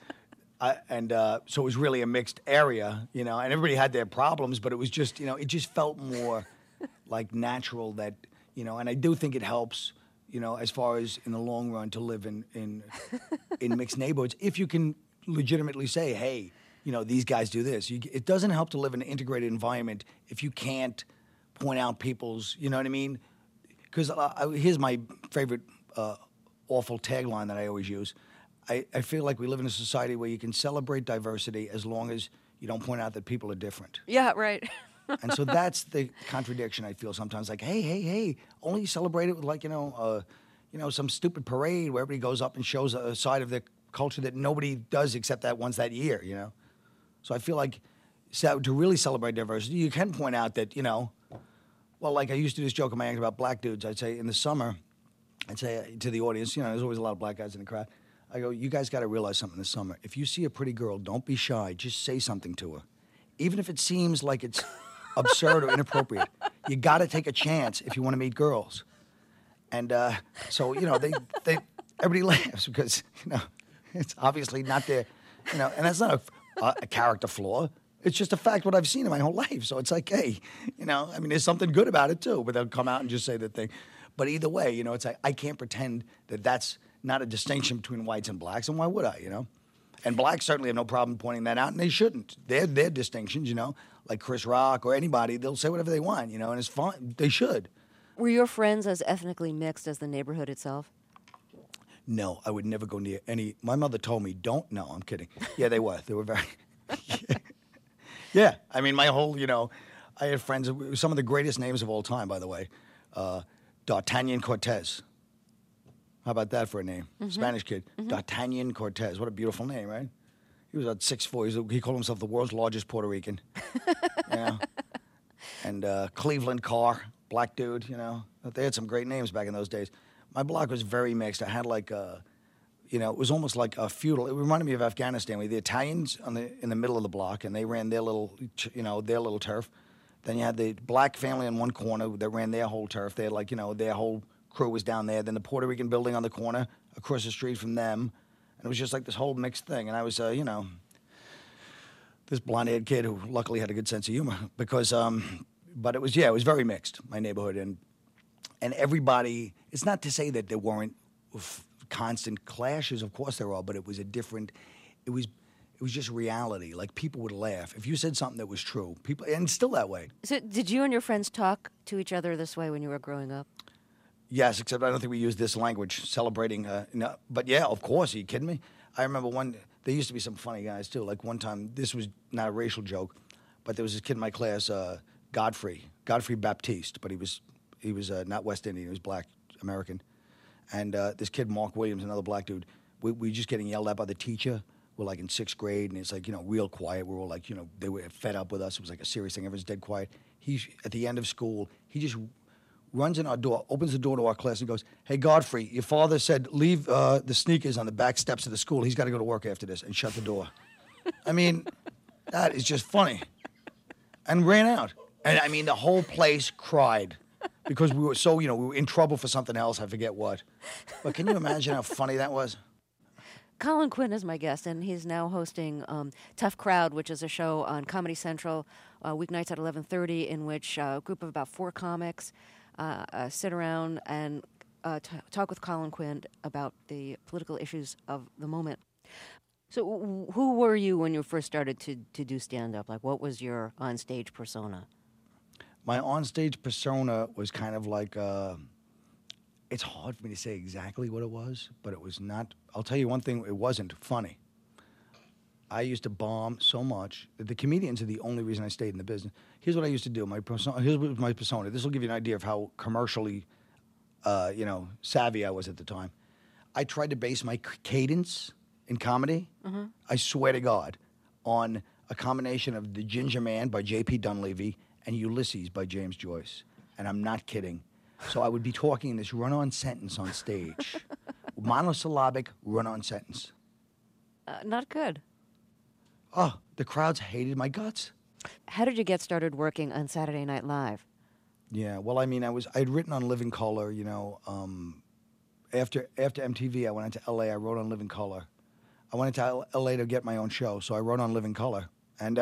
Speaker 11: so it was really a mixed area, and everybody had their problems, but it was just, it just felt more like natural that, and I do think it helps, as far as in the long run to live in mixed neighborhoods, if you can legitimately say, hey, these guys do this. It doesn't help to live in an integrated environment if you can't point out people's, you know what I mean? Because here's my favorite awful tagline that I always use. I feel like we live in a society where you can celebrate diversity as long as you don't point out that people are different.
Speaker 12: Yeah, right.
Speaker 11: And so that's the contradiction I feel sometimes. Like, hey, only celebrate it with like, some stupid parade where everybody goes up and shows a side of the culture that nobody does except that once that year, So I feel like to really celebrate diversity, you can point out that, like I used to do this joke in my act about black dudes. I'd say in the summer, I'd say to the audience, there's always a lot of black guys in the crowd. I go, you guys got to realize something this summer. If you see a pretty girl, don't be shy. Just say something to her. Even if it seems like it's absurd or inappropriate, you got to take a chance if you want to meet girls. And so, everybody laughs because, it's obviously not their, and that's not a character flaw. It's just a fact what I've seen in my whole life. So it's like, hey, there's something good about it too, but they'll come out and just say the thing. But either way, it's like I can't pretend that that's not a distinction between whites and blacks, and why would I, And blacks certainly have no problem pointing that out, and they shouldn't. They're distinctions, like Chris Rock or anybody. They'll say whatever they want, and it's fine. They should.
Speaker 12: Were your friends as ethnically mixed as the neighborhood itself?
Speaker 11: No, I would never go near any. My mother told me, don't. No, I'm kidding. Yeah, they were. They were very. Yeah, my whole, I had friends, some of the greatest names of all time, by the way. D'Artagnan Cortez. How about that for a name? Mm-hmm. Spanish kid. Mm-hmm. D'Artagnan Cortez. What a beautiful name, right? He was about 6'4". He called himself the world's largest Puerto Rican. And Cleveland Carr, black dude, They had some great names back in those days. My block was very mixed. I had like it was almost like a feudal. It reminded me of Afghanistan. We had the Italians in the middle of the block, and they ran their little turf. Then you had the black family in one corner that ran their whole turf. They had their whole crew was down there. Then the Puerto Rican building on the corner across the street from them. And it was just like this whole mixed thing. And I was, this blonde-haired kid who luckily had a good sense of humor because, but it was very mixed, my neighborhood. And everybody, it's not to say that there weren't constant clashes, of course there are, but it was it was just reality. Like people would laugh. If you said something that was true, people, and it's still that way.
Speaker 12: So did you and your friends talk to each other this way when you were growing up?
Speaker 11: Yes, except I don't think we used this language, celebrating. But yeah, of course. Are you kidding me? I remember there used to be some funny guys too. Like one time, this was not a racial joke, but there was this kid in my class, Godfrey Baptiste, but he was not West Indian, he was black American. And this kid, Mark Williams, another black dude, we were just getting yelled at by the teacher. We're like in 6th grade, and it's like, real quiet. We're all like, they were fed up with us. It was like a serious thing. Everyone's dead quiet. At the end of school, he just runs in our door, opens the door to our class, and goes, hey, Godfrey, your father said leave the sneakers on the back steps of the school. He's got to go to work after this, and shut the door. That is just funny. And ran out. And, the whole place cried because we were so, we were in trouble for something else. I forget what. But can you imagine how funny that was?
Speaker 12: Colin Quinn is my guest, and he's now hosting Tough Crowd, which is a show on Comedy Central, weeknights at 11:30, in which a group of about 4 comics sit around and talk with Colin Quinn about the political issues of the moment. So who were you when you first started to do stand-up? Like, what was your on-stage persona?
Speaker 11: My on-stage persona was kind of like It's hard for me to say exactly what it was, but it was not. I'll tell you one thing, it wasn't funny. I used to bomb so much that the comedians are the only reason I stayed in the business. Here's what I used to do. Here's my persona. This will give you an idea of how commercially, savvy I was at the time. I tried to base my cadence in comedy, I swear to God, on a combination of The Ginger Man by J.P. Dunleavy and Ulysses by James Joyce. And I'm not kidding. So I would be talking in this run-on sentence on stage. Monosyllabic run-on sentence.
Speaker 12: Not good.
Speaker 11: Oh, the crowds hated my guts.
Speaker 12: How did you get started working on Saturday Night Live?
Speaker 11: Yeah, well, I mean, I'd written on Living Color, after MTV, I went into L.A., I wrote on Living Color. I went into L.A. to get my own show, so I wrote on Living Color. And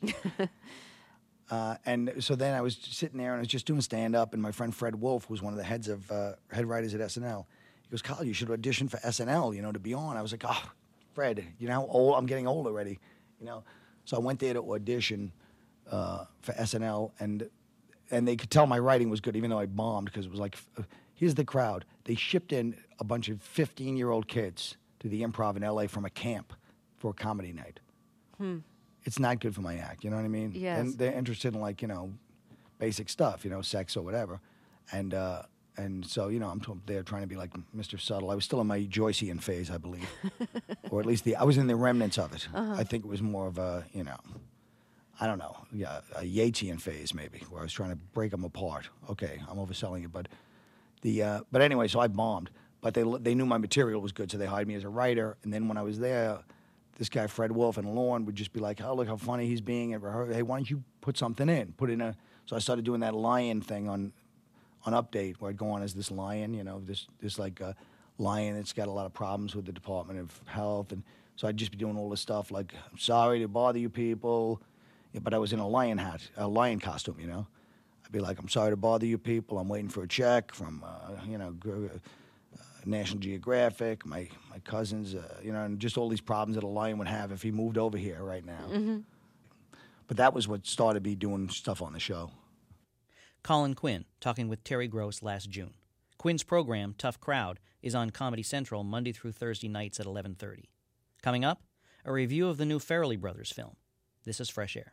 Speaker 11: and so then I was sitting there and I was just doing stand-up, and my friend Fred Wolf, who was one of the head writers at SNL, he goes, Kyle, you should audition for SNL, to be on. I was like, oh, Fred, how old? I'm getting old already, So I went there to audition for SNL, and they could tell my writing was good, even though I bombed, because it was like, here's the crowd. They shipped in a bunch of 15-year-old kids to the Improv in L.A. from a camp for a comedy night. It's not good for my act, you know what I mean?
Speaker 12: Yes.
Speaker 11: And they're interested in, basic stuff, sex or whatever. And so, they're trying to be like Mr. Subtle. I was still in my Joycean phase, I believe. Or at least I was in the remnants of it. I think it was more of a, I don't know, a Yeatsian phase maybe, where I was trying to break them apart. Okay, I'm overselling it, but anyway, so I bombed. But they knew my material was good, so they hired me as a writer. And then when I was there, this guy Fred Wolf and Lorne would just be like, "Oh, look how funny he's being," and hey, why don't you put something in? So I started doing that lion thing on Update, where I'd go on as this lion, this like lion that's got a lot of problems with the Department of Health, and so I'd just be doing all this stuff like, "I'm sorry to bother you people," but I was in a lion hat, a lion costume, I'd be like, "I'm sorry to bother you people. I'm waiting for a check from, National Geographic, my cousins, and just all these problems that a lion would have if he moved over here right now." But that was what started me doing stuff on the show.
Speaker 1: Colin Quinn talking with Terry Gross last June. Quinn's program, Tough Crowd, is on Comedy Central Monday through Thursday nights at 11:30. Coming up, a review of the new Farrelly Brothers film. This is Fresh Air.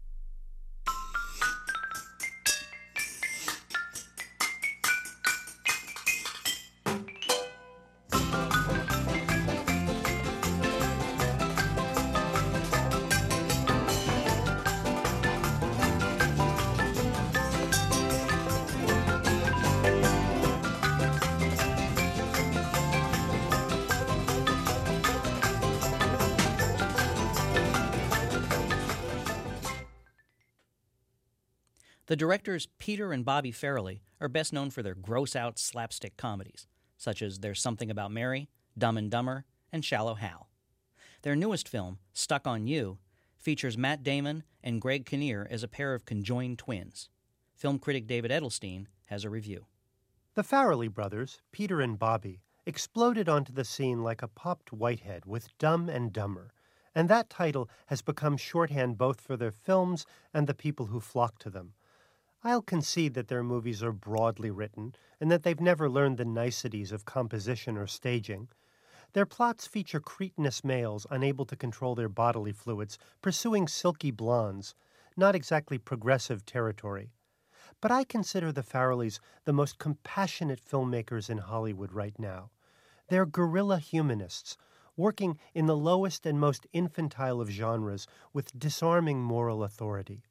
Speaker 1: The directors Peter and Bobby Farrelly are best known for their gross-out slapstick comedies, such as There's Something About Mary, Dumb and Dumber, and Shallow Hal. Their newest film, Stuck on You, features Matt Damon and Greg Kinnear as a pair of conjoined twins. Film critic David Edelstein has a review.
Speaker 16: The Farrelly brothers, Peter and Bobby, exploded onto the scene like a popped whitehead with Dumb and Dumber, and that title has become shorthand both for their films and the people who flock to them. I'll concede that their movies are broadly written and that they've never learned the niceties of composition or staging. Their plots feature cretinous males unable to control their bodily fluids, pursuing silky blondes, not exactly progressive territory. But I consider the Farrellys the most compassionate filmmakers in Hollywood right now. They're guerrilla humanists, working in the lowest and most infantile of genres with disarming moral authority.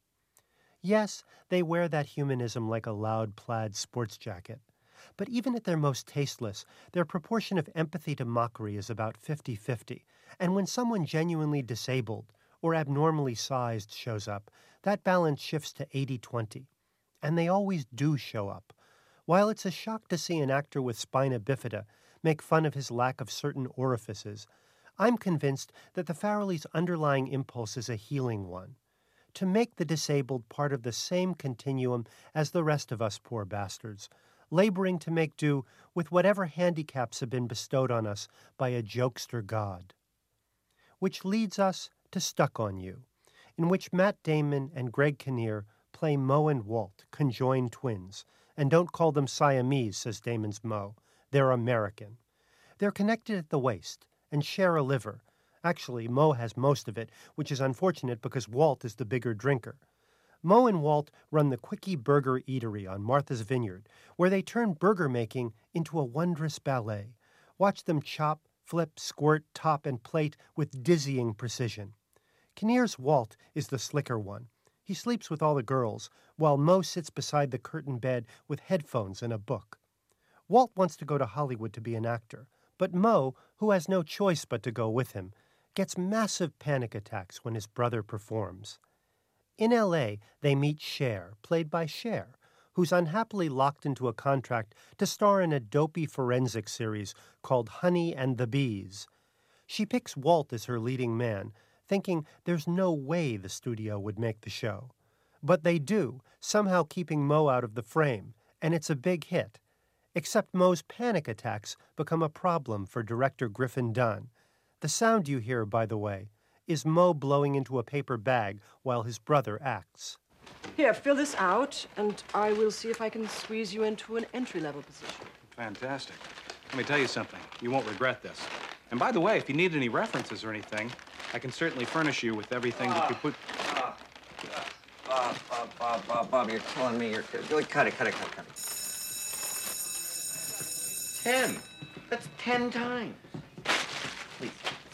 Speaker 16: Yes, they wear that humanism like a loud plaid sports jacket. But even at their most tasteless, their proportion of empathy to mockery is about 50-50. And when someone genuinely disabled or abnormally sized shows up, that balance shifts to 80-20. And they always do show up. While it's a shock to see an actor with spina bifida make fun of his lack of certain orifices, I'm convinced that the Farrellys' underlying impulse is a healing one. To make the disabled part of the same continuum as the rest of us poor bastards, laboring to make do with whatever handicaps have been bestowed on us by a jokester god. Which leads us to Stuck on You, in which Matt Damon and Greg Kinnear play Moe and Walt, conjoined twins, and don't call them Siamese, says Damon's Moe, They're American. They're connected at the waist and share a liver. Actually, Mo has most of it, which is unfortunate because Walt is the bigger drinker. Mo and Walt run the Quickie Burger Eatery on Martha's Vineyard, where they turn burger making into a wondrous ballet. Watch them chop, flip, squirt, top, and plate with dizzying precision. Kinnear's Walt is the slicker one. He sleeps with all the girls, while Mo sits beside the curtained bed with headphones and a book. Walt wants to go to Hollywood to be an actor, but Mo, who has no choice but to go with him, gets massive panic attacks when his brother performs. In L.A., they meet Cher, played by Cher, who's unhappily locked into a contract to star in a dopey forensic series called Honey and the Bees. She picks Walt as her leading man, thinking there's no way the studio would make the show. But they do, somehow keeping Mo out of the frame, and it's a big hit. Except Mo's panic attacks become a problem for director Griffin Dunne. The sound you hear, by the way, is Mo blowing into a paper bag while his brother acts.
Speaker 17: Here, fill this out, and I will see if I can squeeze you into an entry-level position.
Speaker 18: Fantastic. Let me tell you something. You won't regret this. And by the way, if you need any references or anything, I can certainly furnish you with everything that you put...
Speaker 3: Bob, you're killing me. Cut it.
Speaker 19: 10. That's 10 times. Please.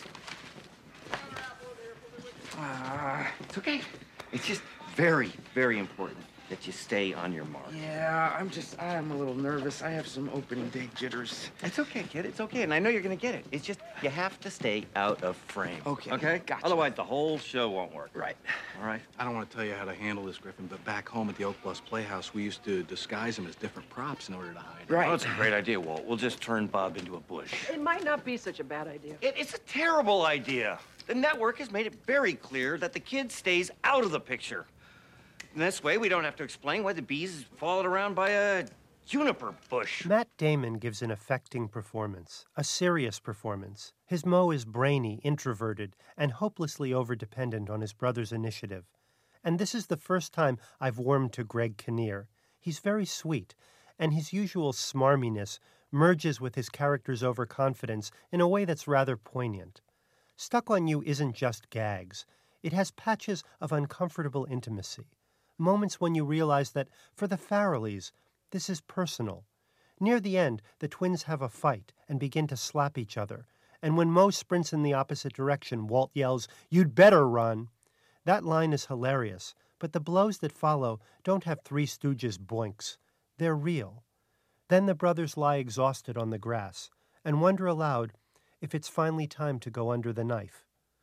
Speaker 19: It's okay. It's just very, very important that you stay on your mark.
Speaker 17: Yeah, I'm a little nervous. I have some opening day jitters.
Speaker 19: It's okay, kid. It's okay. And I know you're going to get it. It's just you have to stay out of frame.
Speaker 17: Okay.
Speaker 19: Okay?
Speaker 17: Gotcha.
Speaker 19: Otherwise, the whole show won't work.
Speaker 17: Right.
Speaker 18: All right. I don't want to tell you how to handle this, Griffin, but back home at the Oak Bluffs Playhouse, we used to disguise them as different props in order to hide.
Speaker 19: Right. Oh, that's a great idea, Walt. We'll just turn Bob into a bush.
Speaker 17: It might not be such a bad idea.
Speaker 19: It's a terrible idea. The network has made it very clear that the kid stays out of the picture. And this way, we don't have to explain why the bees is followed around by a juniper bush.
Speaker 16: Matt Damon gives an affecting performance, a serious performance. His Mo is brainy, introverted, and hopelessly overdependent on his brother's initiative. And this is the first time I've warmed to Greg Kinnear. He's very sweet, and his usual smarminess merges with his character's overconfidence in a way that's rather poignant. Stuck on You isn't just gags. It has patches of uncomfortable intimacy. Moments when you realize that, for the Farrellys, this is personal. Near the end, the twins have a fight and begin to slap each other. And when Mo sprints in the opposite direction, Walt yells, "You'd better run!" That line is hilarious, but the blows that follow don't have Three Stooges boinks. They're real. Then the brothers lie exhausted on the grass and wonder aloud if it's finally time to go under the knife.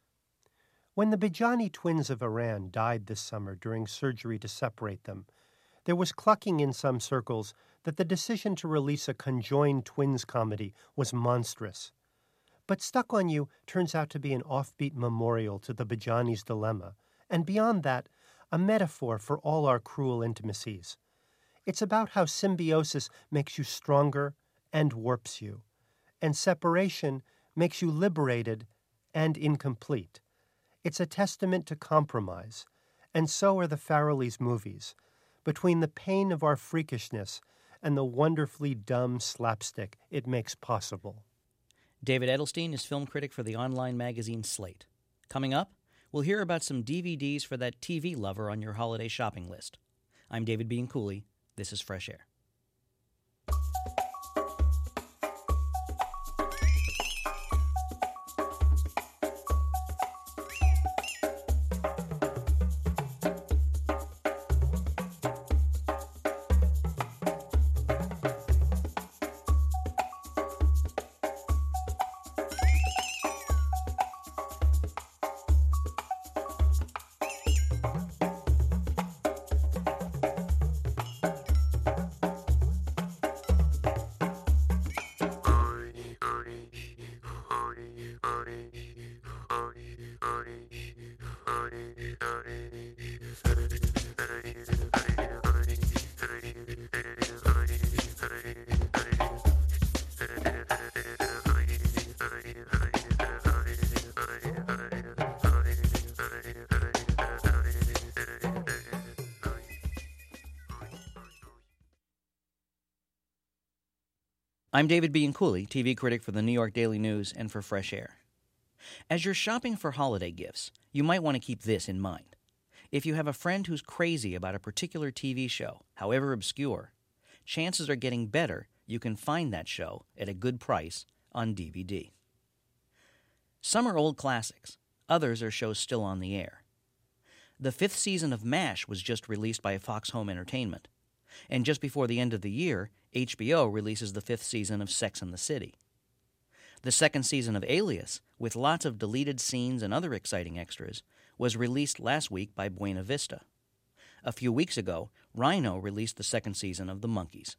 Speaker 16: When the Bijani twins of Iran died this summer during surgery to separate them, there was clucking in some circles that the decision to release a conjoined twins comedy was monstrous. But Stuck on You turns out to be an offbeat memorial to the Bijani's dilemma, and beyond that, a metaphor for all our cruel intimacies. It's about how symbiosis makes you stronger and warps you, and separation makes you liberated and incomplete. It's a testament to compromise, and so are the Farrellys' movies, between the pain of our freakishness and the wonderfully dumb slapstick it makes possible.
Speaker 1: David Edelstein is film critic for the online magazine Slate. Coming up, we'll hear about some DVDs for that TV lover on your holiday shopping list. I'm David Bianculli. This is Fresh Air. I'm David Bianculli, TV critic for the New York Daily News and for Fresh Air. As you're shopping for holiday gifts, you might want to keep this in mind. If you have a friend who's crazy about a particular TV show, however obscure, chances are getting better you can find that show at a good price on DVD. Some are old classics. Others are shows still on the air. The 5th season of MASH was just released by Fox Home Entertainment. And just before the end of the year, HBO releases the 5th season of Sex and the City. The 2nd season of Alias, with lots of deleted scenes and other exciting extras, was released last week by Buena Vista. A few weeks ago, Rhino released the 2nd season of The Monkees.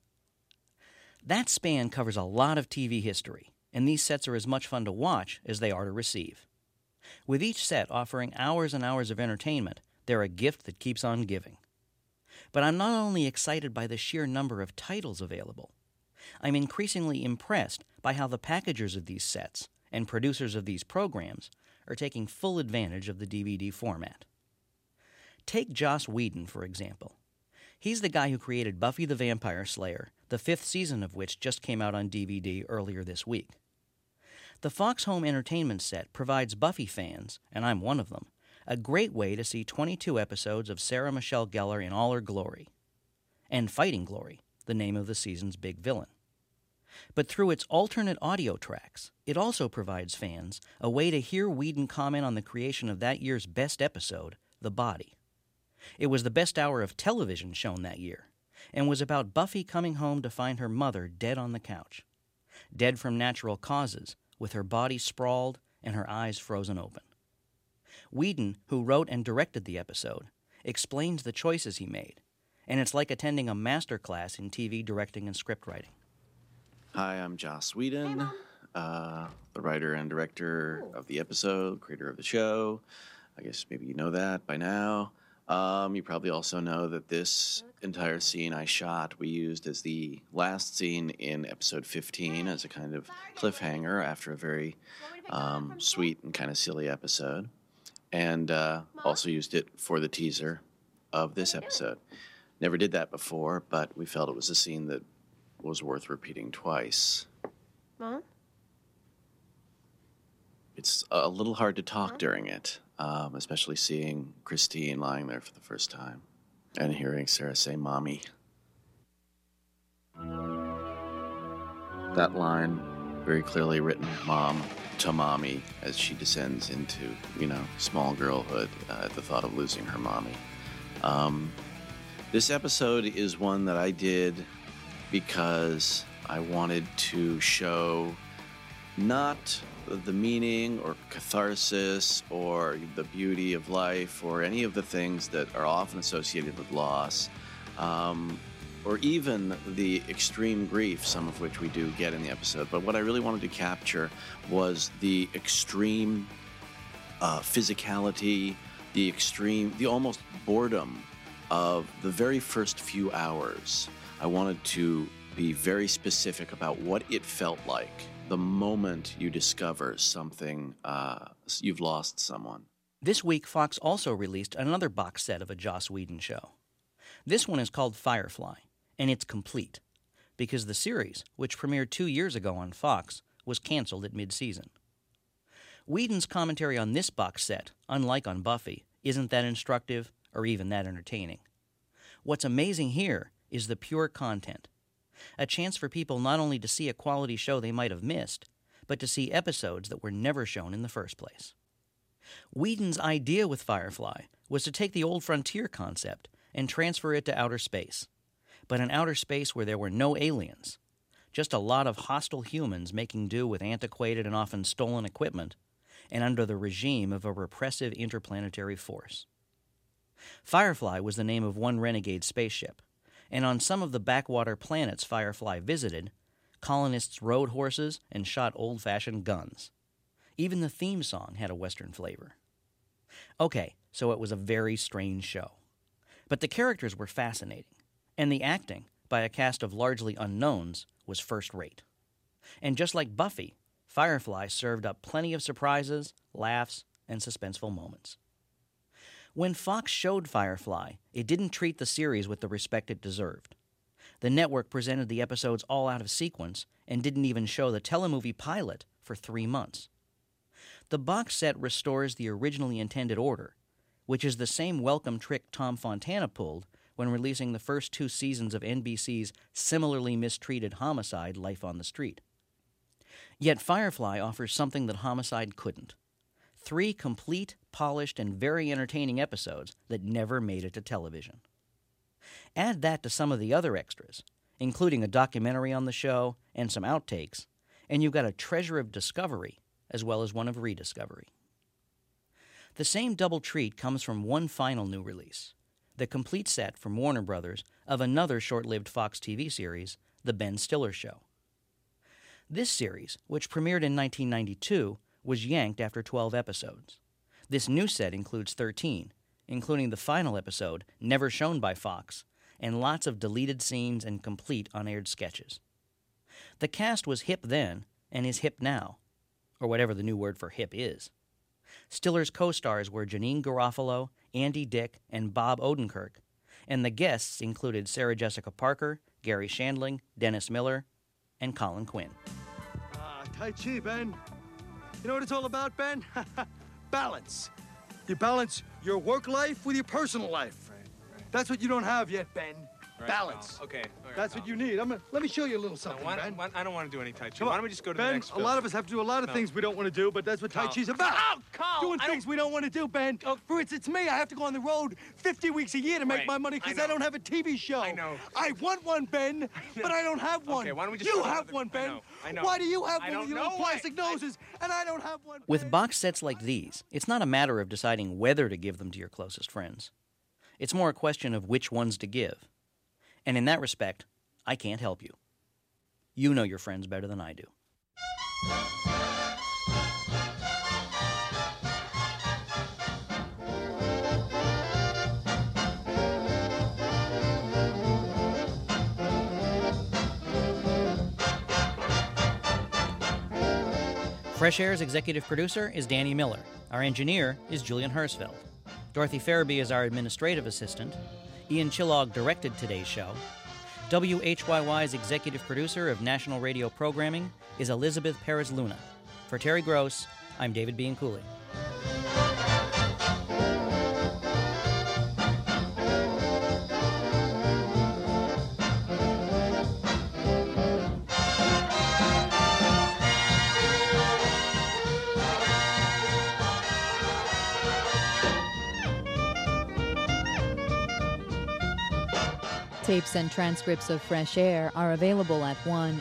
Speaker 1: That span covers a lot of TV history, and these sets are as much fun to watch as they are to receive. With each set offering hours and hours of entertainment, they're a gift that keeps on giving. But I'm not only excited by the sheer number of titles available, I'm increasingly impressed by how the packagers of these sets and producers of these programs are taking full advantage of the DVD format. Take Joss Whedon, for example. He's the guy who created Buffy the Vampire Slayer, the 5th season of which just came out on DVD earlier this week. The Fox Home Entertainment set provides Buffy fans, and I'm one of them, a great way to see 22 episodes of Sarah Michelle Gellar in all her glory. And Fighting Glory, the name of the season's big villain. But through its alternate audio tracks, it also provides fans a way to hear Whedon comment on the creation of that year's best episode, The Body. It was the best hour of television shown that year, and was about Buffy coming home to find her mother dead on the couch. Dead from natural causes, with her body sprawled and her eyes frozen open. Whedon, who wrote and directed the episode, explains the choices he made, and it's like attending a master class in TV directing and script writing.
Speaker 20: Hi, I'm Joss Whedon, the writer and director of the episode, creator of the show. I guess maybe you know that by now. You probably also know that this entire scene I shot, we used as the last scene in episode 15 as a kind of cliffhanger after a very sweet and kind of silly episode. And also used it for the teaser of this episode. Never did that before, but we felt it was a scene that was worth repeating twice.
Speaker 17: Mom?
Speaker 20: It's a little hard to talk during it, especially seeing Christine lying there for the first time and hearing Sarah say, "Mommy." That line, very clearly written, "Mom to mommy," as she descends into, small girlhood at the thought of losing her mommy. This episode is one that I did because I wanted to show not the meaning or catharsis or the beauty of life or any of the things that are often associated with loss, or even the extreme grief, some of which we do get in the episode. But what I really wanted to capture was the extreme physicality, the almost boredom of the very first few hours. I wanted to be very specific about what it felt like the moment you discover something, you've lost someone.
Speaker 1: This week, Fox also released another box set of a Joss Whedon show. This one is called Firefly, and it's complete, because the series, which premiered 2 years ago on Fox, was canceled at mid-season. Whedon's commentary on this box set, unlike on Buffy, isn't that instructive or even that entertaining. What's amazing here is the pure content. A chance for people not only to see a quality show they might have missed, but to see episodes that were never shown in the first place. Whedon's idea with Firefly was to take the old frontier concept and transfer it to outer space, but an outer space where there were no aliens, just a lot of hostile humans making do with antiquated and often stolen equipment, and under the regime of a repressive interplanetary force. Firefly was the name of one renegade spaceship, and on some of the backwater planets Firefly visited, colonists rode horses and shot old-fashioned guns. Even the theme song had a Western flavor. Okay, so it was a very strange show. But the characters were fascinating, and the acting, by a cast of largely unknowns, was first-rate. And just like Buffy, Firefly served up plenty of surprises, laughs, and suspenseful moments. When Fox showed Firefly, it didn't treat the series with the respect it deserved. The network presented the episodes all out of sequence and didn't even show the telemovie pilot for 3 months. The box set restores the originally intended order, which is the same welcome trick Tom Fontana pulled when releasing the first 2 seasons of NBC's similarly mistreated Homicide: Life on the Street. Yet Firefly offers something that Homicide couldn't. 3 complete, polished, and very entertaining episodes that never made it to television. Add that to some of the other extras, including a documentary on the show and some outtakes, and you've got a treasure of discovery as well as one of rediscovery. The same double treat comes from one final new release, the complete set from Warner Brothers of another short-lived Fox TV series, The Ben Stiller Show. This series, which premiered in 1992, was yanked after 12 episodes. This new set includes 13, including the final episode, never shown by Fox, and lots of deleted scenes and complete unaired sketches. The cast was hip then and is hip now, or whatever the new word for hip is. Stiller's co-stars were Janine Garofalo, Andy Dick, and Bob Odenkirk, and the guests included Sarah Jessica Parker, Gary Shandling, Dennis Miller, and Colin Quinn.
Speaker 8: Tai Chi, Ben. You know what it's all about, Ben? Balance. You balance your work life with your personal life. Right. That's what you don't have yet, Ben.
Speaker 18: Right,
Speaker 8: Balance.
Speaker 18: okay.
Speaker 8: That's what you need. Let me show you a little something, Ben.
Speaker 18: I don't want to do any Tai Chi.
Speaker 8: Come on.
Speaker 18: Why don't we just go to
Speaker 8: Ben,
Speaker 18: the next
Speaker 8: a lot of us have to do a lot of things we don't want to do, but that's what Tai Chi's about. Doing things we don't want to do, Ben. For instance, me, I have to go on the road 50 weeks a year to make my money because I don't have a TV show. I know. I want one, Ben, but I don't have one.
Speaker 18: Okay, why don't we just
Speaker 8: You have one, Ben.
Speaker 18: I know.
Speaker 8: Why do you have one with your little plastic noses, and I don't have one?
Speaker 1: With box sets like these, it's not a matter of deciding whether to give them to your closest friends. It's more a question of which ones to give. And in that respect, I can't help you. You know your friends better than I do. Fresh Air's executive producer is Danny Miller. Our engineer is Julian Hersfeld. Dorothy Farabee is our administrative assistant. Ian Chillog directed today's show. WHYY's executive producer of national radio programming is Elizabeth Perez-Luna. For Terry Gross, I'm David Bianculli.
Speaker 15: Tapes and transcripts of Fresh Air are available at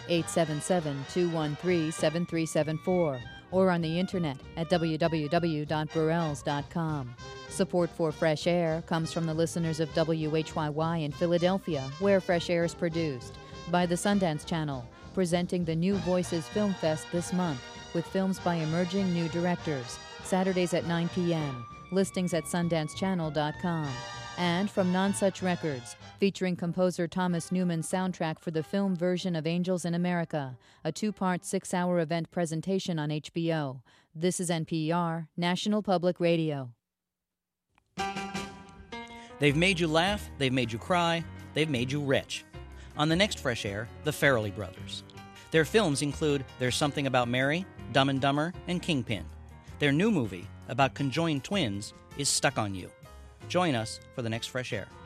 Speaker 15: 1-877-213-7374 or on the internet at www.burrells.com. Support for Fresh Air comes from the listeners of WHYY in Philadelphia, where Fresh Air is produced, by the Sundance Channel, presenting the New Voices Film Fest this month with films by emerging new directors, Saturdays at 9 p.m., listings at sundancechannel.com. And from Nonsuch Records, featuring composer Thomas Newman's soundtrack for the film version of Angels in America, a 2-part 6-hour event presentation on HBO. This is NPR, National Public Radio.
Speaker 1: They've made you laugh, they've made you cry, they've made you rich. On the next Fresh Air, the Farrelly Brothers. Their films include There's Something About Mary, Dumb and Dumber, and Kingpin. Their new movie about conjoined twins is Stuck on You. Join us for the next Fresh Air.